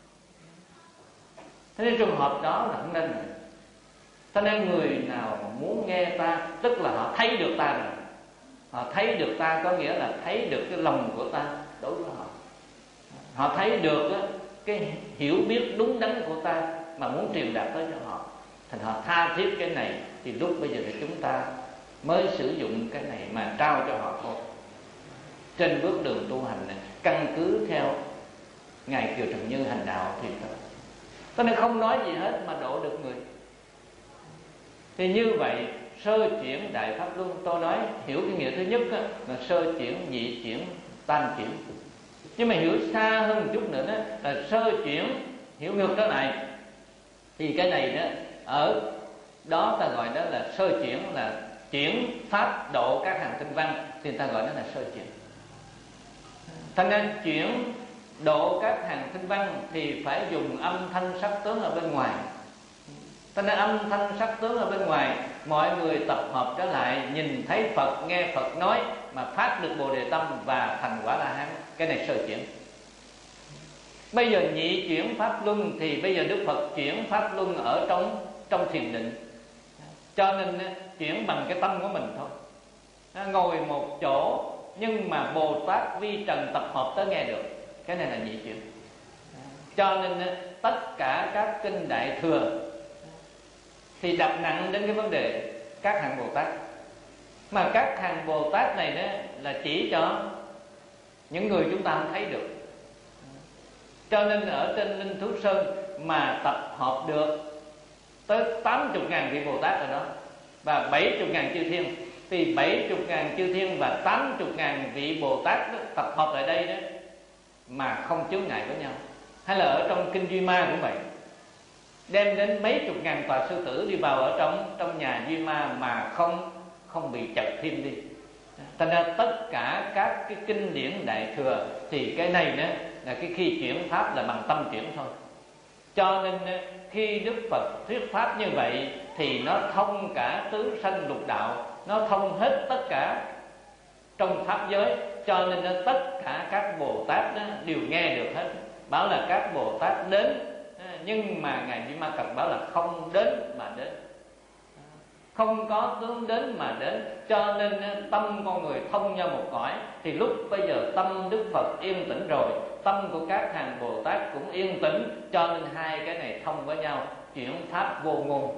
Thế nên trường hợp đó là không nên rồi. Cho nên người nào muốn nghe ta, tức là họ thấy được ta rồi. Họ thấy được ta có nghĩa là thấy được cái lòng của ta đối với họ. Họ thấy được cái hiểu biết đúng đắn của ta mà muốn truyền đạt tới cho họ, thành họ tha thiết cái này, thì lúc bây giờ thì chúng ta mới sử dụng cái này mà trao cho họ thôi. Trên bước đường tu hành này, căn cứ theo Ngài Kiều Trần Như hành đạo thì tôi nên không nói gì hết mà độ được người. Thì như vậy sơ chuyển đại pháp luân, tôi nói hiểu cái nghĩa thứ nhất là sơ chuyển, nhị chuyển, tam chuyển. Nhưng mà hiểu xa hơn một chút nữa đó là sơ chuyển, hiểu ngược trở lại. Thì cái này đó, ở đó ta gọi đó là sơ chuyển, là chuyển pháp độ các hàng tinh văn, thì ta gọi đó là sơ chuyển. Thành ra chuyển độ các hàng tinh văn thì phải dùng âm thanh sắc tướng ở bên ngoài. Cho nên âm thanh sắc tướng ở bên ngoài, mọi người tập hợp trở lại, nhìn thấy Phật, nghe Phật nói mà phát được Bồ Đề tâm và thành quả La Hán. Cái này sơ chuyển. Bây giờ nhị chuyển pháp luân, thì bây giờ Đức Phật chuyển pháp luân ở trong thiền định. Cho nên chuyển bằng cái tâm của mình thôi. Ngồi một chỗ nhưng mà Bồ Tát vi trần tập hợp tới nghe được. Cái này là nhị chuyển. Cho nên tất cả các kinh Đại Thừa thì đặt nặng đến cái vấn đề các hạng Bồ Tát. Mà các hàng Bồ Tát này đó là chỉ cho những người chúng ta không thấy được. Cho nên ở trên Linh Thú Sơn mà tập hợp được tới 80.000 vị Bồ Tát rồi đó, và 70.000 chư thiên, thì 70.000 chư thiên và 80.000 vị Bồ Tát đó, tập hợp lại đây đó mà không chướng ngại với nhau. Hay là ở trong Kinh Duy Ma cũng vậy, đem đến mấy chục ngàn tòa sư tử đi vào ở trong nhà Duy Ma mà không bị chật thêm đi. Thành ra tất cả các cái kinh điển Đại Thừa thì cái này đó là cái khi chuyển pháp là bằng tâm chuyển thôi. Cho nên khi Đức Phật thuyết pháp như vậy thì nó thông cả tứ sanh lục đạo, nó thông hết tất cả trong pháp giới. Cho nên tất cả các Bồ Tát đó đều nghe được hết. Bảo là các Bồ Tát đến, nhưng mà Ngài Duy Ma Cật bảo là không đến mà đến, không có tướng đến mà đến. Cho nên tâm con người thông nhau một cõi. Thì lúc bây giờ tâm Đức Phật yên tĩnh rồi, tâm của các hàng Bồ Tát cũng yên tĩnh. Cho nên hai cái này thông với nhau, chuyển pháp vô ngôn.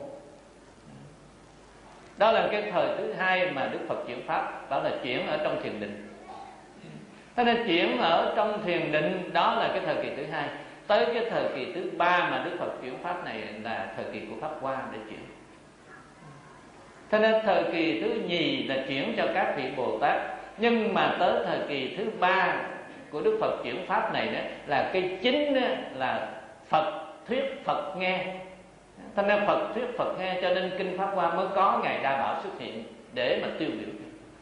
Đó là cái thời thứ hai mà Đức Phật chuyển pháp, đó là chuyển ở trong thiền định. Thế nên chuyển ở trong thiền định đó là cái thời kỳ thứ hai. Tới cái thời kỳ thứ ba mà Đức Phật chuyển pháp này là thời kỳ của Pháp Hoa để chuyển. Thế nên thời kỳ thứ nhì là chuyển cho các vị Bồ Tát. Nhưng mà tới thời kỳ thứ ba của Đức Phật chuyển pháp này đó là cái chính đó, là Phật thuyết Phật nghe. Thế nên Phật thuyết Phật nghe, cho nên Kinh Pháp Hoa mới có Ngài Đa Bảo xuất hiện để mà tiêu biểu.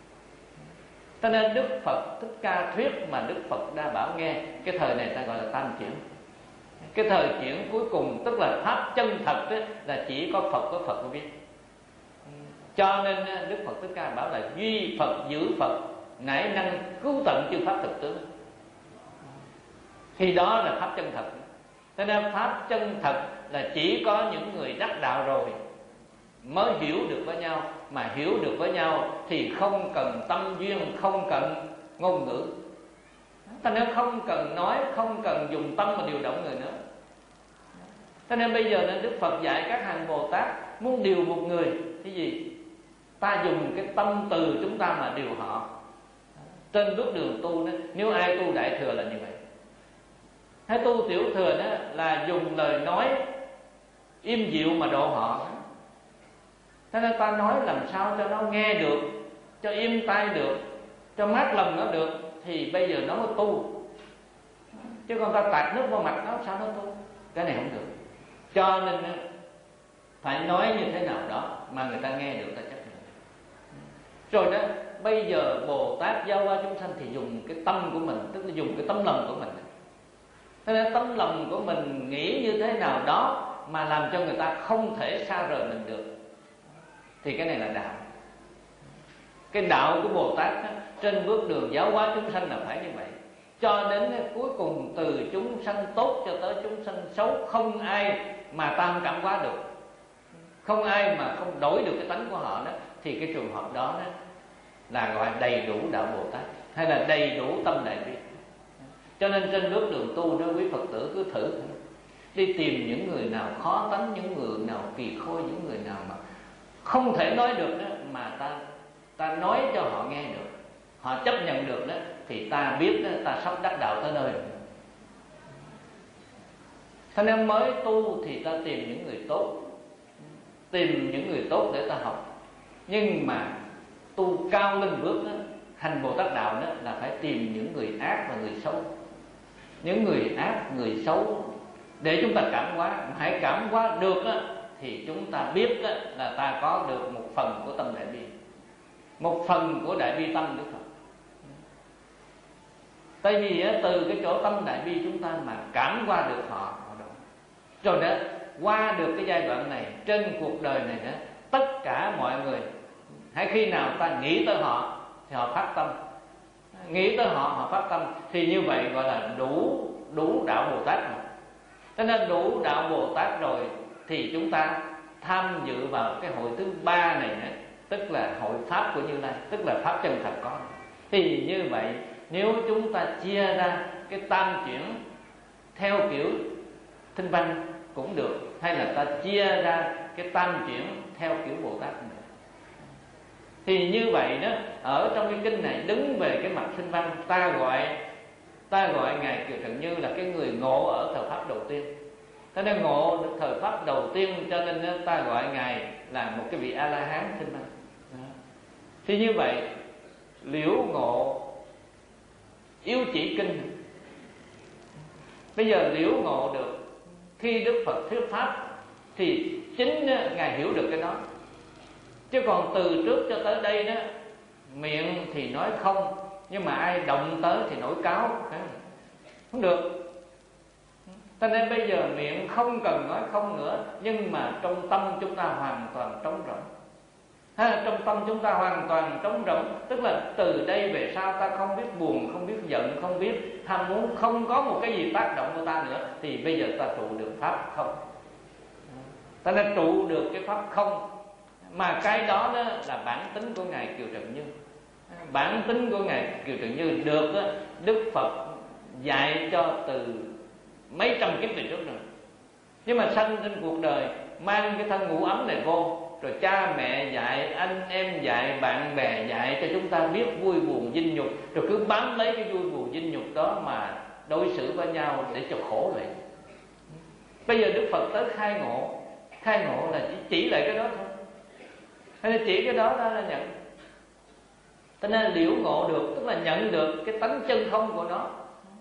Cho nên Đức Phật Thích Ca thuyết mà Đức Phật Đa Bảo nghe. Cái thời này ta gọi là tam chuyển. Cái thời chuyển cuối cùng tức là pháp chân thật đó, là chỉ có Phật có Phật mới biết. Cho nên Đức Phật Thích Ca bảo là duy Phật giữ Phật, nải năng cứu tận chư pháp thực tướng. Thì đó là pháp chân thật. Cho nên pháp chân thật là chỉ có những người đắc đạo rồi mới hiểu được với nhau. Mà hiểu được với nhau thì không cần tâm duyên, không cần ngôn ngữ. Cho nên không cần nói, không cần dùng tâm mà điều động người nữa. Cho nên bây giờ nên Đức Phật dạy các hàng Bồ Tát muốn điều một người cái gì? Ta dùng cái tâm từ chúng ta mà điều họ. Trên bước đường tu đó, nếu ai tu Đại Thừa là như vậy. Hay tu Tiểu Thừa đó là dùng lời nói im dịu mà độ họ. Thế nên ta nói làm sao cho nó nghe được, cho im tai được, cho mát lòng nó được, thì bây giờ nó mới tu. Chứ còn ta tạt nước vào mặt nó sao nó tu? Cái này không được. Cho nên phải nói như thế nào đó mà người ta nghe được, ta chấp nhận. Rồi đó, bây giờ Bồ Tát giao hóa chúng sanh thì dùng cái tâm của mình, tức là dùng cái tấm lòng của mình. Thế nên tấm lòng của mình nghĩ như thế nào đó mà làm cho người ta không thể xa rời mình được, thì cái này là đạo. Cái đạo của Bồ Tát đó, trên bước đường giáo hóa chúng sanh là phải như vậy. Cho đến cuối cùng từ chúng sanh tốt cho tới chúng sanh xấu, không ai mà tam cảm hóa được, không ai mà không đổi được cái tánh của họ đó, thì cái trường hợp đó là gọi đầy đủ đạo Bồ Tát, hay là đầy đủ tâm đại bi. Cho nên trên bước đường tu đó, quý Phật tử cứ thử đi tìm những người nào khó tánh, những người nào kỳ khôi, những người nào mà không thể nói được đó, mà ta nói cho họ nghe được, họ chấp nhận được đó, thì ta biết đó, ta sắp đắc đạo tới nơi. Thế nên mới tu thì ta tìm những người tốt, tìm những người tốt để ta học. Nhưng mà tu cao lên bước đó, hành Bồ Tát đạo đó, là phải tìm những người ác và người xấu. Những người ác, người xấu để chúng ta cảm hóa. Hãy cảm hóa được đó, thì chúng ta biết đó, là ta có được một phần của tâm đại bi, một phần của đại bi tâm Đức Phật. Tại vì từ cái chỗ tâm đại bi chúng ta mà cảm hóa được họ rồi đó, qua được cái giai đoạn này trên cuộc đời này đó, tất cả mọi người hãy khi nào ta nghĩ tới họ thì họ phát tâm, nghĩ tới họ phát tâm, thì như vậy gọi là đủ đạo Bồ Tát rồi. Cho nên đủ đạo Bồ Tát rồi thì chúng ta tham dự vào cái hội thứ ba này nữa, tức là hội pháp của Như Lai, tức là pháp chân thật có. Thì như vậy nếu chúng ta chia ra cái tam chuyển theo kiểu Thinh Văn cũng được, hay là ta chia ra cái tam chuyển theo kiểu Bồ Tát cũng được. Thì như vậy đó, ở trong cái kinh này đứng về cái mặt sinh văn, ta gọi ngài Kiều Trần Như là cái người ngộ ở thời pháp đầu tiên. Thế nên ngộ thời pháp đầu tiên, cho nên ta gọi ngài là một cái vị A La Hán sinh văn. Thì như vậy liễu ngộ yếu chỉ kinh. Bây giờ liễu ngộ được khi Đức Phật thuyết pháp thì chính ngài hiểu được cái đó. Chứ còn từ trước cho tới đây đó, miệng thì nói không, nhưng mà ai động tới thì nổi cáo, không được. Cho nên bây giờ miệng không cần nói không nữa, nhưng mà trong tâm chúng ta hoàn toàn trống rỗng. Trong tâm chúng ta hoàn toàn trống rỗng, tức là từ đây về sau ta không biết buồn, không biết giận, không biết ham muốn, không có một cái gì tác động của ta nữa, thì bây giờ ta trụ được pháp không. Ta nên trụ được cái pháp không. Mà cái đó, đó là bản tính của ngài Kiều Trần Như. Bản tính của ngài Kiều Trần Như được Đức Phật dạy cho từ mấy trăm kiếp về trước rồi. Nhưng mà sanh trên cuộc đời mang cái thân ngũ ấm này vô, rồi cha mẹ dạy, anh em dạy, bạn bè dạy cho chúng ta biết vui buồn dinh nhục, rồi cứ bám lấy cái vui buồn dinh nhục đó mà đối xử với nhau để cho khổ vậy. Bây giờ Đức Phật tới khai ngộ là chỉ lại cái đó thôi. Hay là chỉ cái đó là nhận. Cho nên liễu ngộ được tức là nhận được cái tánh chân không của nó.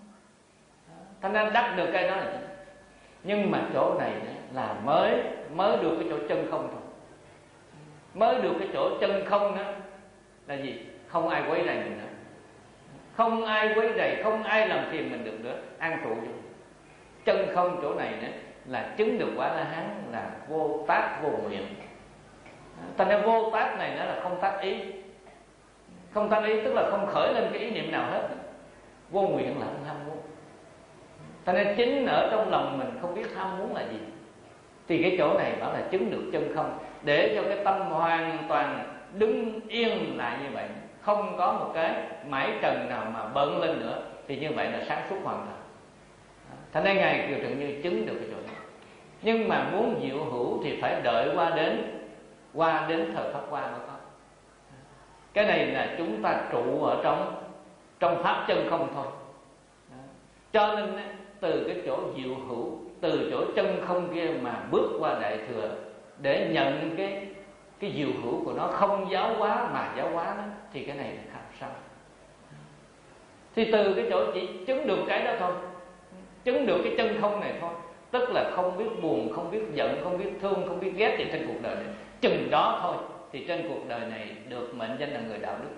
Cho nên đắc được cái đó là chính. Nhưng mà chỗ này là mới được cái chỗ chân không thôi. Mới được cái chỗ chân không đó là gì? Không ai quấy rầy mình nữa. Không ai quấy rầy, không ai làm phiền mình được nữa. An trụ vô chân không chỗ này nữa là chứng được quả La Hán, là vô tác vô nguyện. Thành ra vô tác này nó là không tác ý. Không tác ý tức là không khởi lên cái ý niệm nào hết. Vô nguyện là không ham muốn. Thành ra chính ở trong lòng mình không biết ham muốn là gì, thì cái chỗ này bảo là chứng được chân không. Để cho cái tâm hoàn toàn đứng yên lại như vậy, không có một cái mải trần nào mà bận lên nữa, thì như vậy là sáng suốt hoàn toàn. Thành ra ngài Kiều Trần Như chứng được cái chỗ này. Nhưng mà muốn diệu hữu thì phải đợi qua đến thời pháp qua mới có. Cái này là chúng ta trụ ở trong pháp chân không thôi. Cho nên từ cái chỗ diệu hữu, từ chỗ chân không kia mà bước qua đại thừa để nhận cái diệu hữu của nó, không giáo hóa mà giáo hóa đó, thì cái này là khác sao. Thì từ cái chỗ chỉ chứng được cái đó thôi, chứng được cái chân không này thôi, tức là không biết buồn, không biết giận, không biết thương, không biết ghét gì trên cuộc đời này, chừng đó thôi thì trên cuộc đời này được mệnh danh là người đạo đức.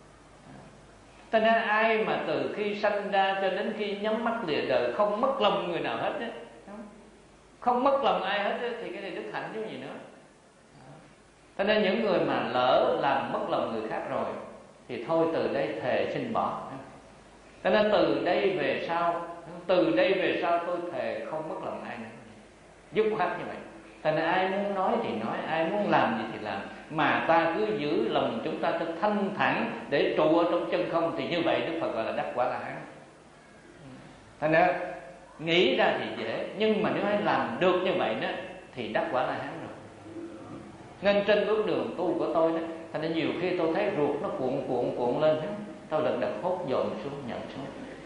Cho nên ai mà từ khi sanh ra cho đến khi nhắm mắt lìa đời không mất lòng người nào hết á, không mất lòng ai hết á, thì cái này đức hạnh chứ gì nữa. Cho nên những người mà lỡ làm mất lòng người khác rồi thì thôi từ đây thề xin bỏ. Cho nên từ đây về sau tôi thề không mất lòng ai nữa, dứt khoát như vậy. Cho nên ai muốn nói thì nói, ai muốn làm gì thì làm, mà ta cứ giữ lòng chúng ta cho thanh thản để trụ ở trong chân không, thì như vậy Đức Phật gọi là đắc quả La Hán. Thành ra nghĩ ra thì dễ, nhưng mà nếu ai làm được như vậy đó thì đắc quả La Hán rồi. Nên trên bước đường tu của tôi đó, thành ra nhiều khi tôi thấy ruột nó cuộn lên, tôi lật đật hốt dồn xuống, nhận xuống.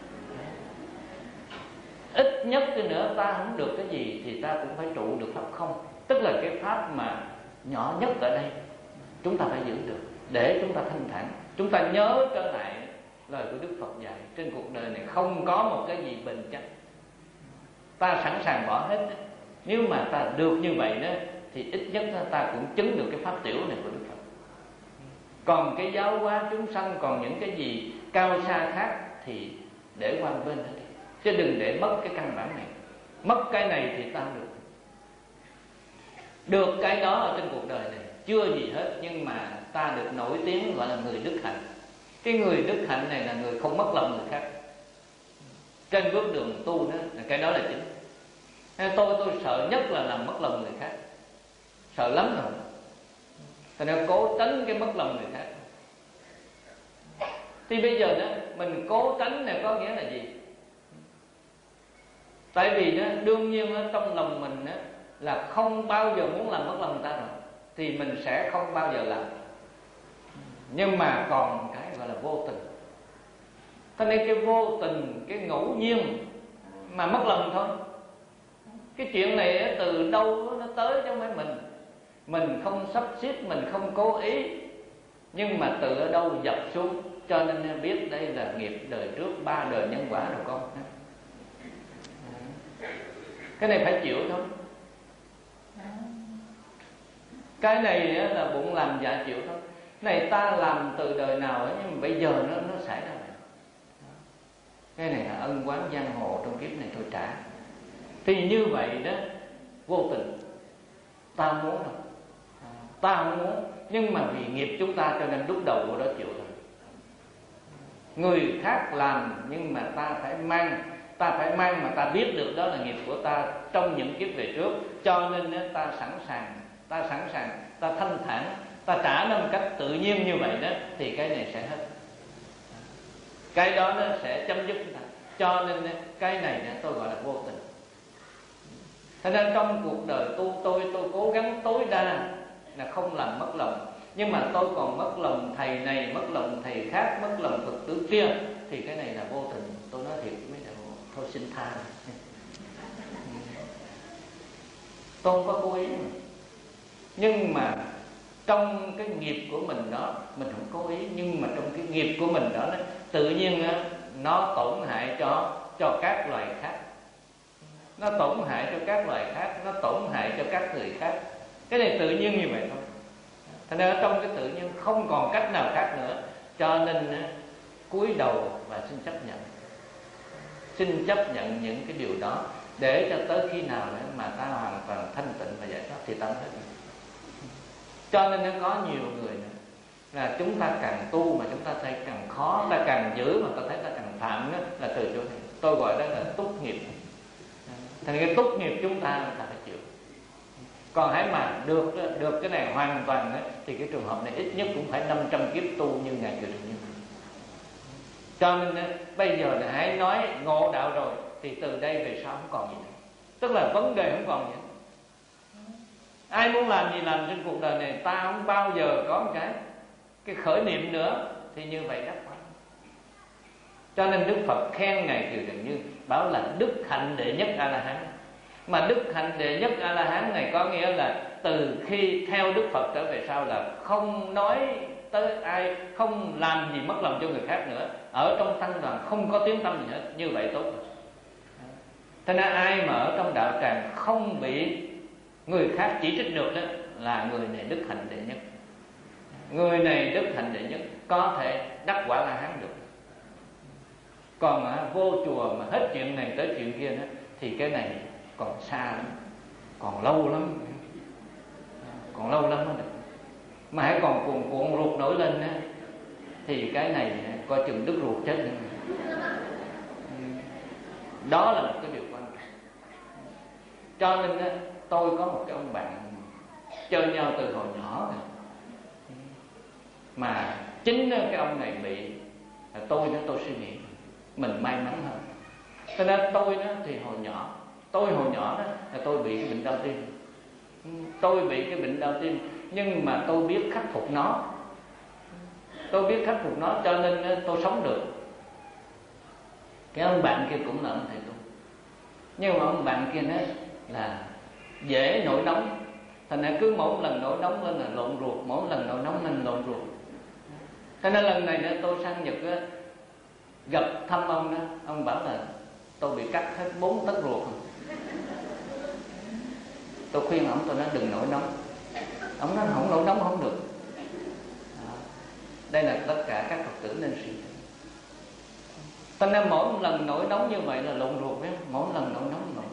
Ít nhất đi nữa ta không được cái gì thì ta cũng phải trụ được pháp không. Tức là cái pháp mà nhỏ nhất ở đây chúng ta phải giữ được, để chúng ta thanh thản. Chúng ta nhớ trở lại lời của Đức Phật dạy, trên cuộc đời này không có một cái gì bền chắc. Ta sẵn sàng bỏ hết. Nếu mà ta được như vậy đó thì ít nhất ta cũng chứng được cái pháp tiểu này của Đức Phật. Còn cái giáo hóa chúng sanh, còn những cái gì cao xa khác thì để qua bên hết. Chứ đừng để mất cái căn bản này. Mất cái này thì ta không được. Được cái đó ở trên cuộc đời này chưa gì hết, nhưng mà ta được nổi tiếng gọi là người đức hạnh. Cái người đức hạnh này là người không mất lòng người khác. Trên bước đường tu đó, cái đó là chính. Tôi sợ nhất là làm mất lòng người khác, sợ lắm rồi. Thành ra cố tránh cái mất lòng người khác. Thì bây giờ đó mình cố tránh này có nghĩa là gì? Tại vì đó, đương nhiên đó, trong lòng mình đó, là không bao giờ muốn làm mất lòng người ta rồi, thì mình sẽ không bao giờ làm. Nhưng mà còn cái gọi là vô tình. Cho nên cái vô tình, cái ngẫu nhiên mà mất lòng thôi. Cái chuyện này từ đâu nó tới chứ không phải mình. Mình không sắp xếp, mình không cố ý, nhưng mà từ ở đâu dập xuống. Cho nên biết đây là nghiệp đời trước, 3 đời nhân quả rồi con. Cái này phải chịu thôi. Cái này là bụng làm dạ chịu thôi. Này ta làm từ đời nào ấy, nhưng mà bây giờ nó xảy ra này. Cái này là ân oán giang hồ trong kiếp này tôi trả. Thì như vậy đó, vô tình. Ta muốn đâu, ta không muốn, nhưng mà vì nghiệp chúng ta cho nên lúc đầu của đó chịu thôi. Người khác làm nhưng mà ta phải mang mà ta biết được đó là nghiệp của ta trong những kiếp về trước. Cho nên ta sẵn sàng, ta thanh thản, ta trả nó một cách tự nhiên như vậy đó, thì cái này sẽ hết. Cái đó nó sẽ chấm dứt. Cho nên cái này tôi gọi là vô tình. Thế nên trong cuộc đời tôi cố gắng tối đa là không làm mất lòng. Nhưng mà tôi còn mất lòng thầy này, mất lòng thầy khác, mất lòng Phật tử kia, thì cái này là vô tình. Tôi nói thiệt mấy đạo, thôi xin tha. Tôi không có cố ý mà. Nhưng mà trong cái nghiệp của mình đó, mình không cố ý, nhưng mà trong cái nghiệp của mình đó, tự nhiên nó tổn hại cho các loài khác. Nó tổn hại cho các loài khác, nó tổn hại cho các người khác. Cái này tự nhiên như vậy thôi. Thành ra trong cái tự nhiên không còn cách nào khác nữa. Cho nên cúi đầu và xin chấp nhận. Xin chấp nhận những cái điều đó, để cho tới khi nào nữa mà ta hoàn toàn thanh tịnh và giải thoát thì ta hết. Cho nên nó có nhiều người nữa là chúng ta càng tu mà chúng ta thấy càng khó, ta càng giữ mà ta thấy ta càng phạm đó, là từ chỗ này. Tôi gọi đó là túc nghiệp. Thành cái túc nghiệp chúng ta phải chịu. Còn hãy mà được cái này hoàn toàn đó, thì cái trường hợp này ít nhất cũng phải 500 kiếp tu như Ngài Kiều Trần Như. Cho nên bây giờ là hãy nói ngộ đạo rồi, thì từ đây về sau không còn gì nữa. Tức là vấn đề không còn gì nữa. Ai muốn làm gì làm trên cuộc đời này, ta không bao giờ có một cái khởi niệm nữa. Thì như vậy đắc quả. Cho nên Đức Phật khen Ngài Kiều Trần Như, bảo là đức hạnh đệ nhất A-la-hán. Mà đức hạnh đệ nhất A-la-hán này có nghĩa là từ khi theo Đức Phật trở về sau là không nói tới ai, không làm gì mất lòng cho người khác nữa. Ở trong tăng đoàn không có tiếng tăm gì hết. Như vậy tốt rồi. Thế nên ai mà ở trong đạo tràng không bị người khác chỉ trích được đó, là người này đức hạnh đệ nhất. Người này đức hạnh đệ nhất, có thể đắc quả La-hán được. Còn vô chùa mà hết chuyện này tới chuyện kia đó, thì cái này còn xa lắm, còn lâu lắm, còn lâu lắm mới được. Mà hãy còn cuộn ruột nổi lên đó, thì cái này coi chừng đứt ruột chết nữa. Đó là một cái điều quan trọng. Cho nên tôi có một cái ông bạn chơi nhau từ hồi nhỏ rồi. Mà chính cái ông này bị, tôi suy nghĩ mình may mắn hơn. Cho nên tôi thì hồi nhỏ đó là tôi bị cái bệnh đau tim. Tôi bị cái bệnh đau tim, nhưng mà tôi biết khắc phục nó. Cho nên tôi sống được. Cái ông bạn kia cũng là ông thầy tu, nhưng mà ông bạn kia là dễ nổi nóng. Thành ra cứ mỗi lần nổi nóng lên là lộn ruột, mỗi lần nổi nóng lên lộn ruột. Thế nên lần này tôi sang Nhật gặp thăm ông đó, ông bảo là tôi bị cắt hết 4 tấc ruột. Tôi khuyên ông, tôi nói đừng nổi nóng. Ông nói không nổi nóng không được. Đây là tất cả các Phật tử nên suy nghĩ. Cho nên mỗi lần nổi nóng như vậy là lộn ruột ấy. Mỗi lần nổi nóng lộn.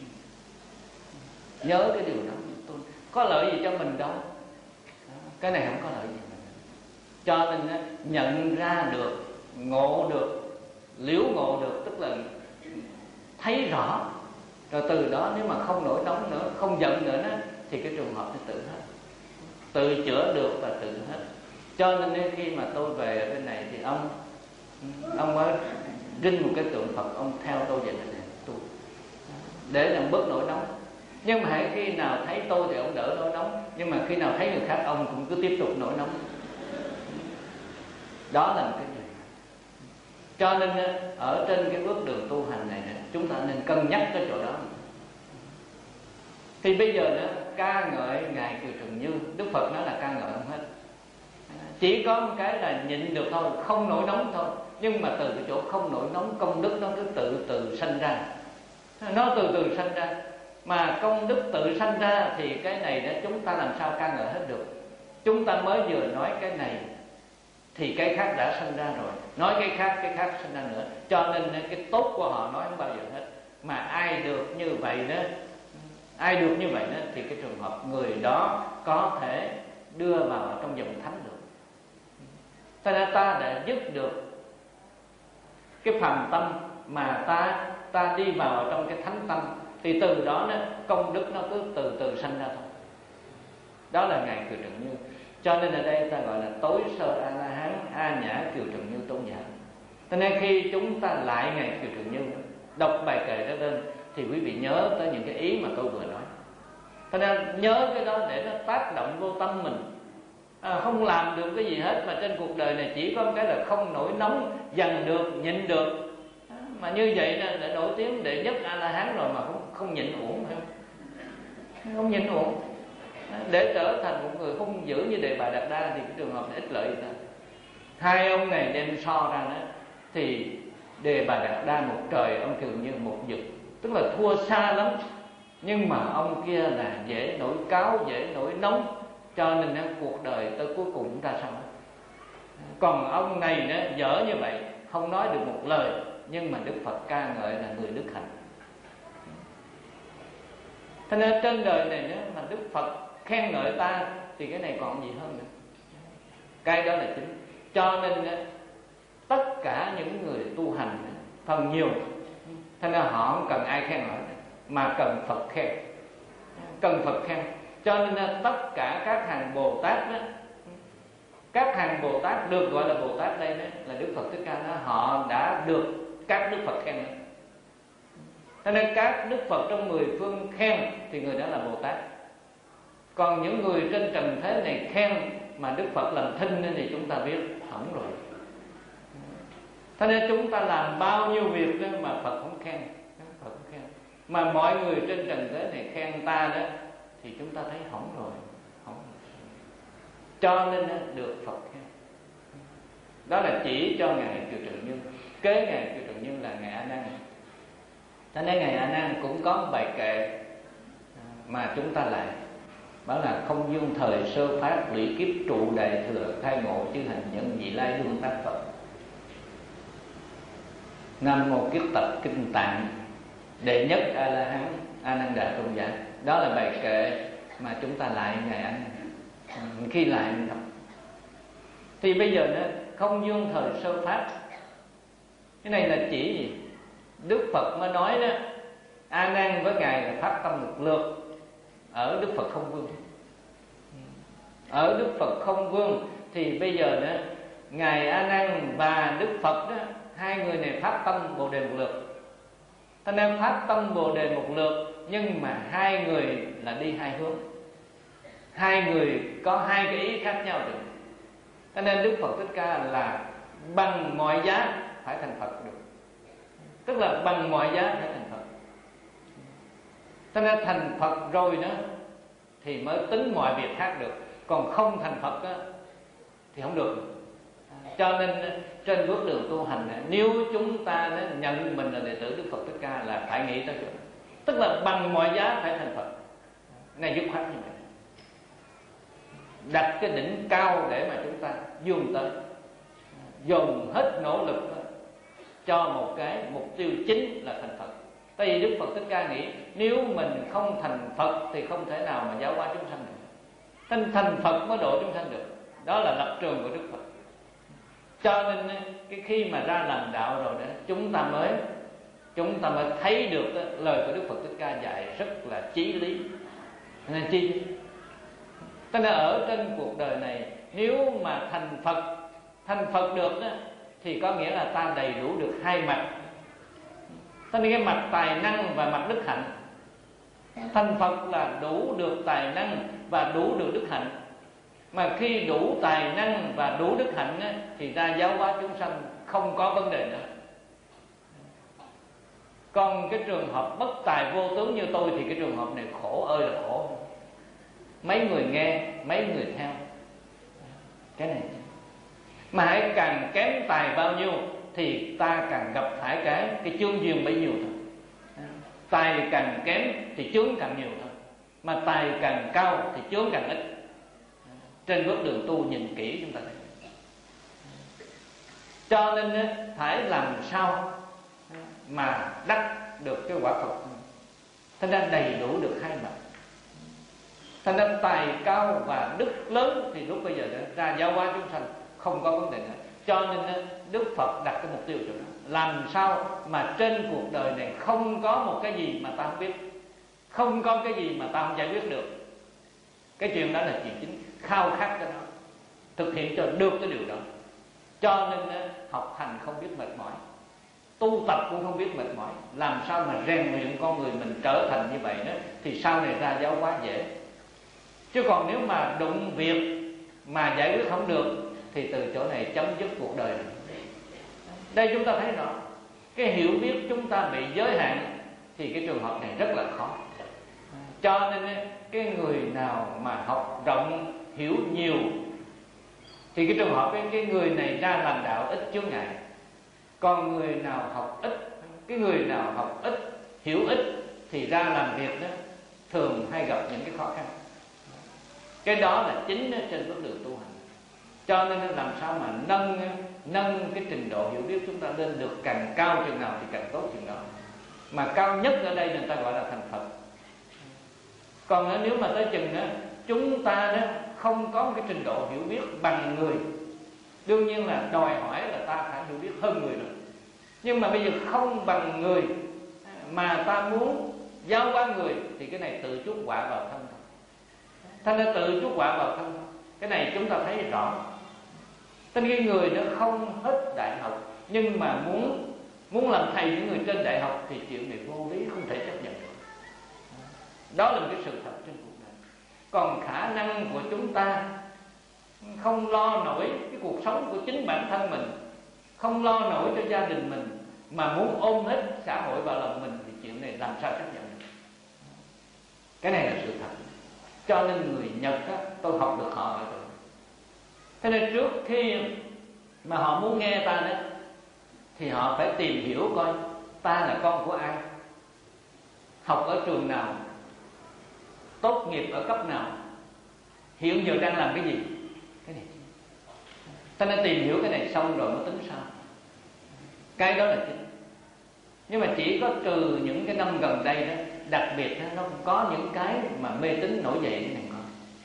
Nhớ cái điều đó. Tôi có lợi gì cho mình đâu. Cái này không có lợi gì. Cho nên nhận ra được, ngộ được, liễu ngộ được, tức là thấy rõ. Rồi từ đó nếu mà không nổi nóng nữa, không giận nữa thì cái trường hợp nó tự hết, tự chữa được và tự hết. Cho nên khi mà tôi về ở bên này thì ông mới rinh một cái tượng Phật, ông theo tôi về này tu để làm bớt nổi nóng. Nhưng mà hãy khi nào thấy tôi thì ông đỡ nổi nóng, nhưng mà khi nào thấy người khác ông cũng cứ tiếp tục nổi nóng. Đó là một cái điều. Cho nên ở trên cái bước đường tu hành này chúng ta nên cân nhắc cái chỗ đó. Thì bây giờ ca ngợi Ngài Kiều Trần Như, Đức Phật nói là ca ngợi không hết. Chỉ có một cái là nhịn được thôi, không nổi nóng thôi. Nhưng mà từ cái chỗ không nổi nóng, công đức nó cứ từ từ sanh ra. Nó từ từ sanh ra. Mà công đức tự sanh ra thì cái này đó chúng ta làm sao ca ngợi hết được. Chúng ta mới vừa nói cái này thì cái khác đã sanh ra rồi, nói cái khác sanh ra nữa. Cho nên cái tốt của họ nói không bao giờ hết. Mà ai được như vậy đó, thì cái trường hợp người đó có thể đưa vào trong dòng thánh được. Thế nên ta đã dứt được cái phàm tâm mà ta đi vào trong cái thánh tâm, thì từ đó công đức nó cứ từ từ sanh ra thôi. Đó là Ngài Kiều Trần Như. Cho nên ở đây ta gọi là tối sơ A La Hán, A Nhã Kiều Trần Như tôn giả. Cho nên khi chúng ta lại Ngài Kiều Trần Như, đọc bài kệ đó lên, thì quý vị nhớ tới những cái ý mà tôi vừa nói. Cho nên nhớ cái đó để nó tác động vô tâm mình. Không làm được cái gì hết, mà trên cuộc đời này chỉ có một cái là không nổi nóng, dằn được, nhịn được. Mà như vậy đã nổi tiếng đệ nhất A La Hán rồi mà không nhịn uổng, phải không? Không nhịn uổng. Để trở thành một người hung dữ như Đề Bà Đạt Đa thì cái trường hợp này ít lợi ta. Hai ông này đem so ra đó, thì Đề Bà Đạt Đa một trời, ông Kiều Như một vực, tức là thua xa lắm. Nhưng mà ông kia là dễ nổi cáu, dễ nổi nóng, cho nên cuộc đời tới cuối cùng cũng ra sao. Còn ông này dở như vậy, không nói được một lời, nhưng mà Đức Phật ca ngợi là người đức hạnh. Thế nên trên đời này mà Đức Phật khen ngợi ta thì cái này còn gì hơn nữa. Cái đó là chính. Cho nên tất cả những người tu hành phần nhiều, thế nên họ không cần ai khen ngợi, mà cần Phật khen. Cần Phật khen. Cho nên tất cả các hàng Bồ Tát đó, các hàng Bồ Tát được gọi là Bồ Tát đây là Đức Phật Thích Ca đó, họ đã được các Đức Phật khen. Cho nên các Đức Phật trong 10 phương khen thì người đó là Bồ Tát. Còn những người trên trần thế này khen mà Đức Phật làm thinh thì chúng ta biết hỏng rồi. Cho nên chúng ta làm bao nhiêu việc đó mà Phật không khen, Phật không khen. Mà mọi người trên trần thế này khen ta đó thì chúng ta thấy hỏng rồi, hỏng rồi. Cho nên được Phật khen. Đó là chỉ cho Ngài Kiều Trần Như. Kế Ngài Kiều Trần Như là Ngài A Nan. Cho nên Ngài A Nan cũng có một bài kệ mà chúng ta lại, đó là không dương thời sơ phát, lũy kiếp trụ đại thừa, khai ngộ chư hành nhân vị lai đương tác Phật. Nam mô kiếp tập kinh tạng, đệ nhất A La Hán A Nan Đà tôn giả. Đó là bài kệ mà chúng ta lại Ngài A Nan. Khi lại mình đọc thì bây giờ không dương thời sơ phát, cái này là chỉ gì? Đức Phật mới nói đó, A Nan với Ngài là phát tâm một lượt ở Đức Phật Không Vương. Ở Đức Phật Không Vương thì bây giờ Ngài A Nan và Đức Phật đó, hai người này phát tâm Bồ Đề một lượt. Cho nên phát tâm Bồ Đề một lượt, nhưng mà hai người là đi hai hướng, hai người có hai cái ý khác nhau được. Cho nên Đức Phật Thích Ca là bằng mọi giá phải thành Phật được, tức là bằng mọi giá phải thành Phật. Cho nên thành Phật rồi đó thì mới tính mọi việc khác được. Còn không thành Phật đó, thì không được. Cho nên trên bước đường tu hành này, nếu chúng ta nhận mình là đệ tử Đức Phật Thích Ca là phải nghĩ tới chỗ, tức là bằng mọi giá phải thành Phật. Này dứt khoát như vậy, đặt cái đỉnh cao để mà chúng ta vươn tới, dồn hết nỗ lực cho một cái mục tiêu chính là thành Phật. Tại vì Đức Phật Thích Ca nghĩ nếu mình không thành Phật thì không thể nào mà giáo hóa chúng sanh được. Thành Phật mới độ chúng sanh được. Đó là lập trường của Đức Phật. Cho nên cái khi mà ra làm đạo rồi đó, chúng ta mới thấy được lời của Đức Phật Thích Ca dạy rất là chí lý. Nên chi? Cho nên ở trên cuộc đời này, nếu mà thành Phật được đó, thì có nghĩa là ta đầy đủ được hai mặt. Cho nên cái mặt tài năng và mặt đức hạnh. Thành Phật là đủ được tài năng và đủ được đức hạnh. Mà khi đủ tài năng và đủ đức hạnh á, thì ra giáo hóa chúng sanh không có vấn đề nữa. Còn cái trường hợp bất tài vô tướng như tôi thì cái trường hợp này khổ ơi là khổ. Mấy người nghe, mấy người theo. Cái này mà hãy càng kém tài bao nhiêu thì ta càng gặp phải cái chướng duyên bấy nhiêu thôi. Tài càng kém thì chướng càng nhiều thôi, mà tài càng cao thì chướng càng ít. Trên bước đường tu nhìn kỹ chúng ta thấy. Cho nên phải làm sao mà đắc được cái quả Phật. Thành ra đầy đủ được hai mặt. Thành ra tài cao và đức lớn thì lúc bây giờ ra giáo hóa chúng sanh không có vấn đề nữa. Cho nên Đức Phật đặt cái mục tiêu cho nó, làm sao mà trên cuộc đời này không có một cái gì mà ta không biết, không có cái gì mà ta không giải quyết được. Cái chuyện đó là chuyện chính, khao khát cho nó, thực hiện cho được cái điều đó. Cho nên học hành không biết mệt mỏi, tu tập cũng không biết mệt mỏi. Làm sao mà rèn luyện con người mình trở thành như vậy đó, thì sau này ra giáo hóa dễ. Chứ còn nếu mà đụng việc mà giải quyết không được thì từ chỗ này chấm dứt cuộc đời này. Đây chúng ta thấy rõ, cái hiểu biết chúng ta bị giới hạn thì cái trường hợp này rất là khó. Cho nên cái người nào mà học rộng hiểu nhiều thì cái trường hợp cái người này ra làm đạo ít chướng ngại. Còn người nào học ít, cái người nào học ít hiểu ít thì ra làm việc đó thường hay gặp những cái khó khăn. Cái đó là chính trên bước đường tu hành. Cho nên làm sao mà nâng cái trình độ hiểu biết chúng ta lên được càng cao chừng nào thì càng tốt chừng đó. Mà cao nhất ở đây người ta gọi là thành Phật. Còn nếu mà tới chừng đó, chúng ta đó không có một cái trình độ hiểu biết bằng người, đương nhiên là đòi hỏi là ta phải hiểu biết hơn người rồi. Nhưng mà bây giờ không bằng người mà ta muốn giáo hóa người thì cái này tự chuốc quả vào thân thôi. Thành ra tự chuốc quả vào thân thôi. Cái này chúng ta thấy rõ. Tên cái người nó không hết đại học nhưng mà muốn làm thầy những người trên đại học thì chuyện này vô lý, không thể chấp nhận được. Đó là một cái sự thật trên cuộc đời. Còn khả năng của chúng ta không lo nổi cái cuộc sống của chính bản thân mình, không lo nổi cho gia đình mình, mà muốn ôm hết xã hội vào lòng mình thì chuyện này làm sao chấp nhận được. Cái này là sự thật. Cho nên người Nhật á, tôi học được họ ở chỗ. Thế nên trước khi mà họ muốn nghe ta đó thì họ phải tìm hiểu coi ta là con của ai, học ở trường nào, tốt nghiệp ở cấp nào, hiện giờ đang làm cái gì. Cái này ta nên tìm hiểu cái này xong rồi mới tính sao. Cái đó là chính. Nhưng mà chỉ có trừ những cái năm gần đây đó, đặc biệt đó, nó có những cái mà mê tín nổi dậy cái này có.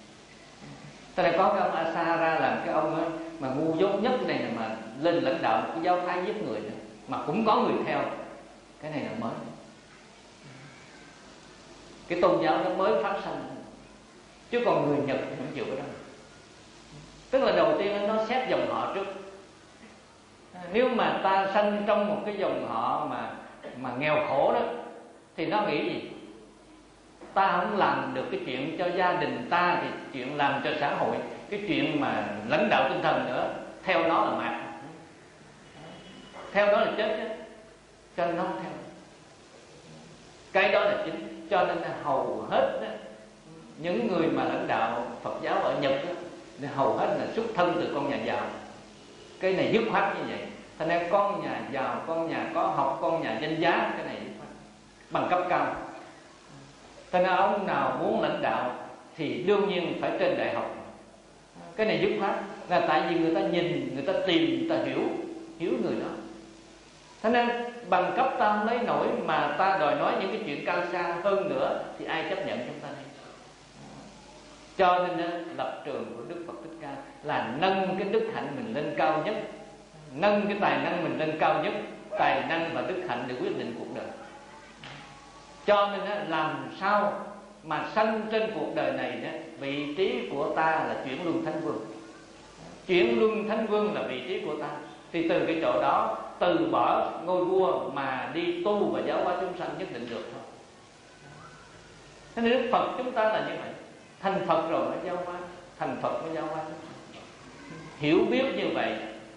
Ta đây có cái ông Asahara làm cái ông ấy mà ngu dốt nhất này mà lên lãnh đạo một cái giáo phái giết người nữa, mà cũng có người theo. Cái này là mới. Cái tôn giáo nó mới phát sinh. Chứ còn người Nhật thì không chịu cái đó. Tức là đầu tiên nó xét dòng họ trước. Nếu mà ta sanh trong một cái dòng họ mà nghèo khổ đó thì nó nghĩ gì? Ta không làm được cái chuyện cho gia đình ta thì chuyện làm cho xã hội, cái chuyện mà lãnh đạo tinh thần nữa, theo nó là mạt, theo đó là chết. Cho nên nó không theo. Cái đó là chính. Cho nên hầu hết đó, những người mà lãnh đạo Phật giáo ở Nhật đó, hầu hết là xuất thân từ con nhà giàu. Cái này dứt khoát như vậy. Thành ra con nhà giàu, con nhà có học, con nhà danh giá, cái này dứt khoát, bằng cấp cao. Thành ra ông nào muốn lãnh đạo thì đương nhiên phải trên đại học. Cái này dứt khoát là tại vì người ta nhìn, người ta tìm, người ta hiểu người đó. Thế nên bằng cấp ta không lấy nổi mà ta đòi nói những cái chuyện cao xa hơn nữa thì ai chấp nhận chúng ta đây. Cho nên lập trường của Đức Phật Thích Ca là nâng cái đức hạnh mình lên cao nhất, nâng cái tài năng mình lên cao nhất. Tài năng và đức hạnh để quyết định cuộc đời. Cho nên làm sao mà sanh trên cuộc đời này đó, vị trí của ta là chuyển luân thánh vương. Chuyển luân thánh vương là vị trí của ta. Thì từ cái chỗ đó từ bỏ ngôi vua mà đi tu và giáo hóa chúng sanh nhất định được thôi. Thế nên Đức Phật chúng ta là như vậy. Thành Phật rồi mới giáo hóa, thành Phật mới giáo hóa. Hiểu biết như vậy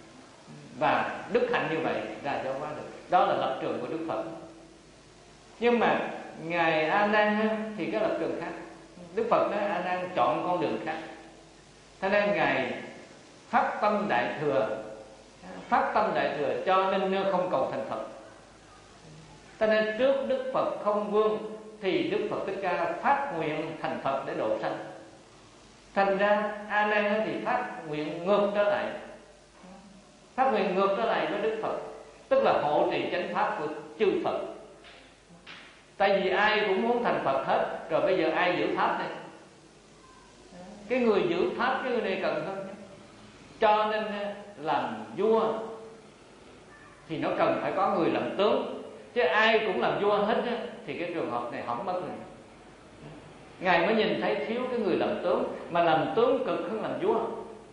và đức hạnh như vậy ra giáo hóa được. Đó là lập trường của Đức Phật. Nhưng mà ngài A Nan thì cái lập trường khác. Đức Phật nói A Nan chọn con đường khác. Thế nên ngài phát tâm đại thừa. Phát tâm đại thừa cho nên không cầu thành Phật. Cho nên trước Đức Phật Không Vương thì Đức Phật Thích Ca phát nguyện thành Phật để độ sanh. Thành ra A Nan thì phát nguyện ngược trở lại. Phát nguyện ngược trở lại với Đức Phật, tức là hộ trì chánh pháp của chư Phật. Tại vì ai cũng muốn thành Phật hết, rồi bây giờ ai giữ pháp đây? Cái người giữ pháp cái người này cần hơn. Cho nên làm vua thì nó cần phải có người làm tướng. Chứ ai cũng làm vua hết thì cái trường hợp này hỏng mất rồi. Ngài mới nhìn thấy thiếu cái người làm tướng, mà làm tướng cực hơn làm vua.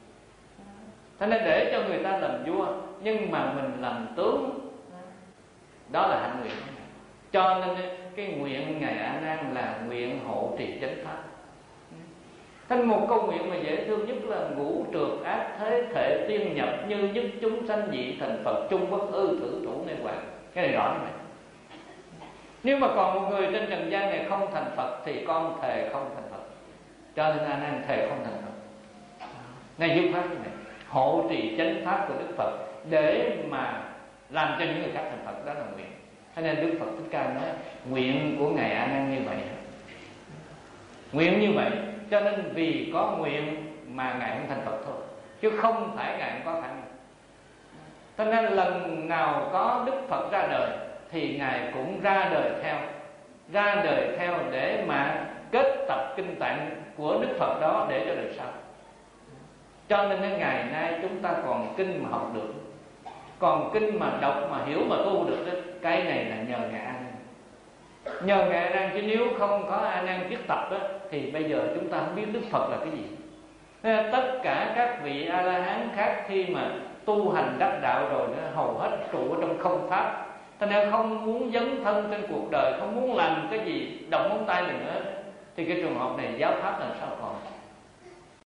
Thế nên để cho người ta làm vua, nhưng mà mình làm tướng, đó là hạnh nguyện. Cho nên cái nguyện ngài A Nan là nguyện hộ trì chánh pháp. Thành một câu nguyện mà dễ thương nhất là ngũ trượt ác thế thể tiên nhập, như giúp chúng sanh dị thành Phật, chung bất ư thử thủ nên hoàng. Cái này rõ như vậy. Nếu mà còn một người trên trần gian này không thành Phật thì con thề không thành Phật. Cho nên A Nan thề không thành Phật. Ngài dứt pháp như vậy, hộ trì chánh pháp của Đức Phật để mà làm cho những người khác thành Phật. Đó là nguyện. Cho nên Đức Phật Thích Ca nói nguyện của ngài A Nan như vậy. Nguyện như vậy, cho nên vì có nguyện mà ngài không thành Phật thôi, chứ không phải ngài không có khả năng. Cho nên lần nào có Đức Phật ra đời thì ngài cũng ra đời theo để mà kết tập kinh tạng của Đức Phật đó để cho đời sau. Cho nên đến ngày nay chúng ta còn kinh mà học được, còn kinh mà đọc mà hiểu mà tu được đó, cái này là nhờ ngài A Nan. Nhờ ngài A Nan, chứ nếu không có A Nan viết tập đó, thì bây giờ chúng ta không biết Đức Phật là cái gì. Nên tất cả các vị A La Hán khác khi mà tu hành đắc đạo rồi nó hầu hết trụ ở trong không pháp. Cho nên không muốn dấn thân trên cuộc đời, không muốn làm cái gì động ngón tay mình nữa, thì cái trường hợp này giáo pháp làm sao còn.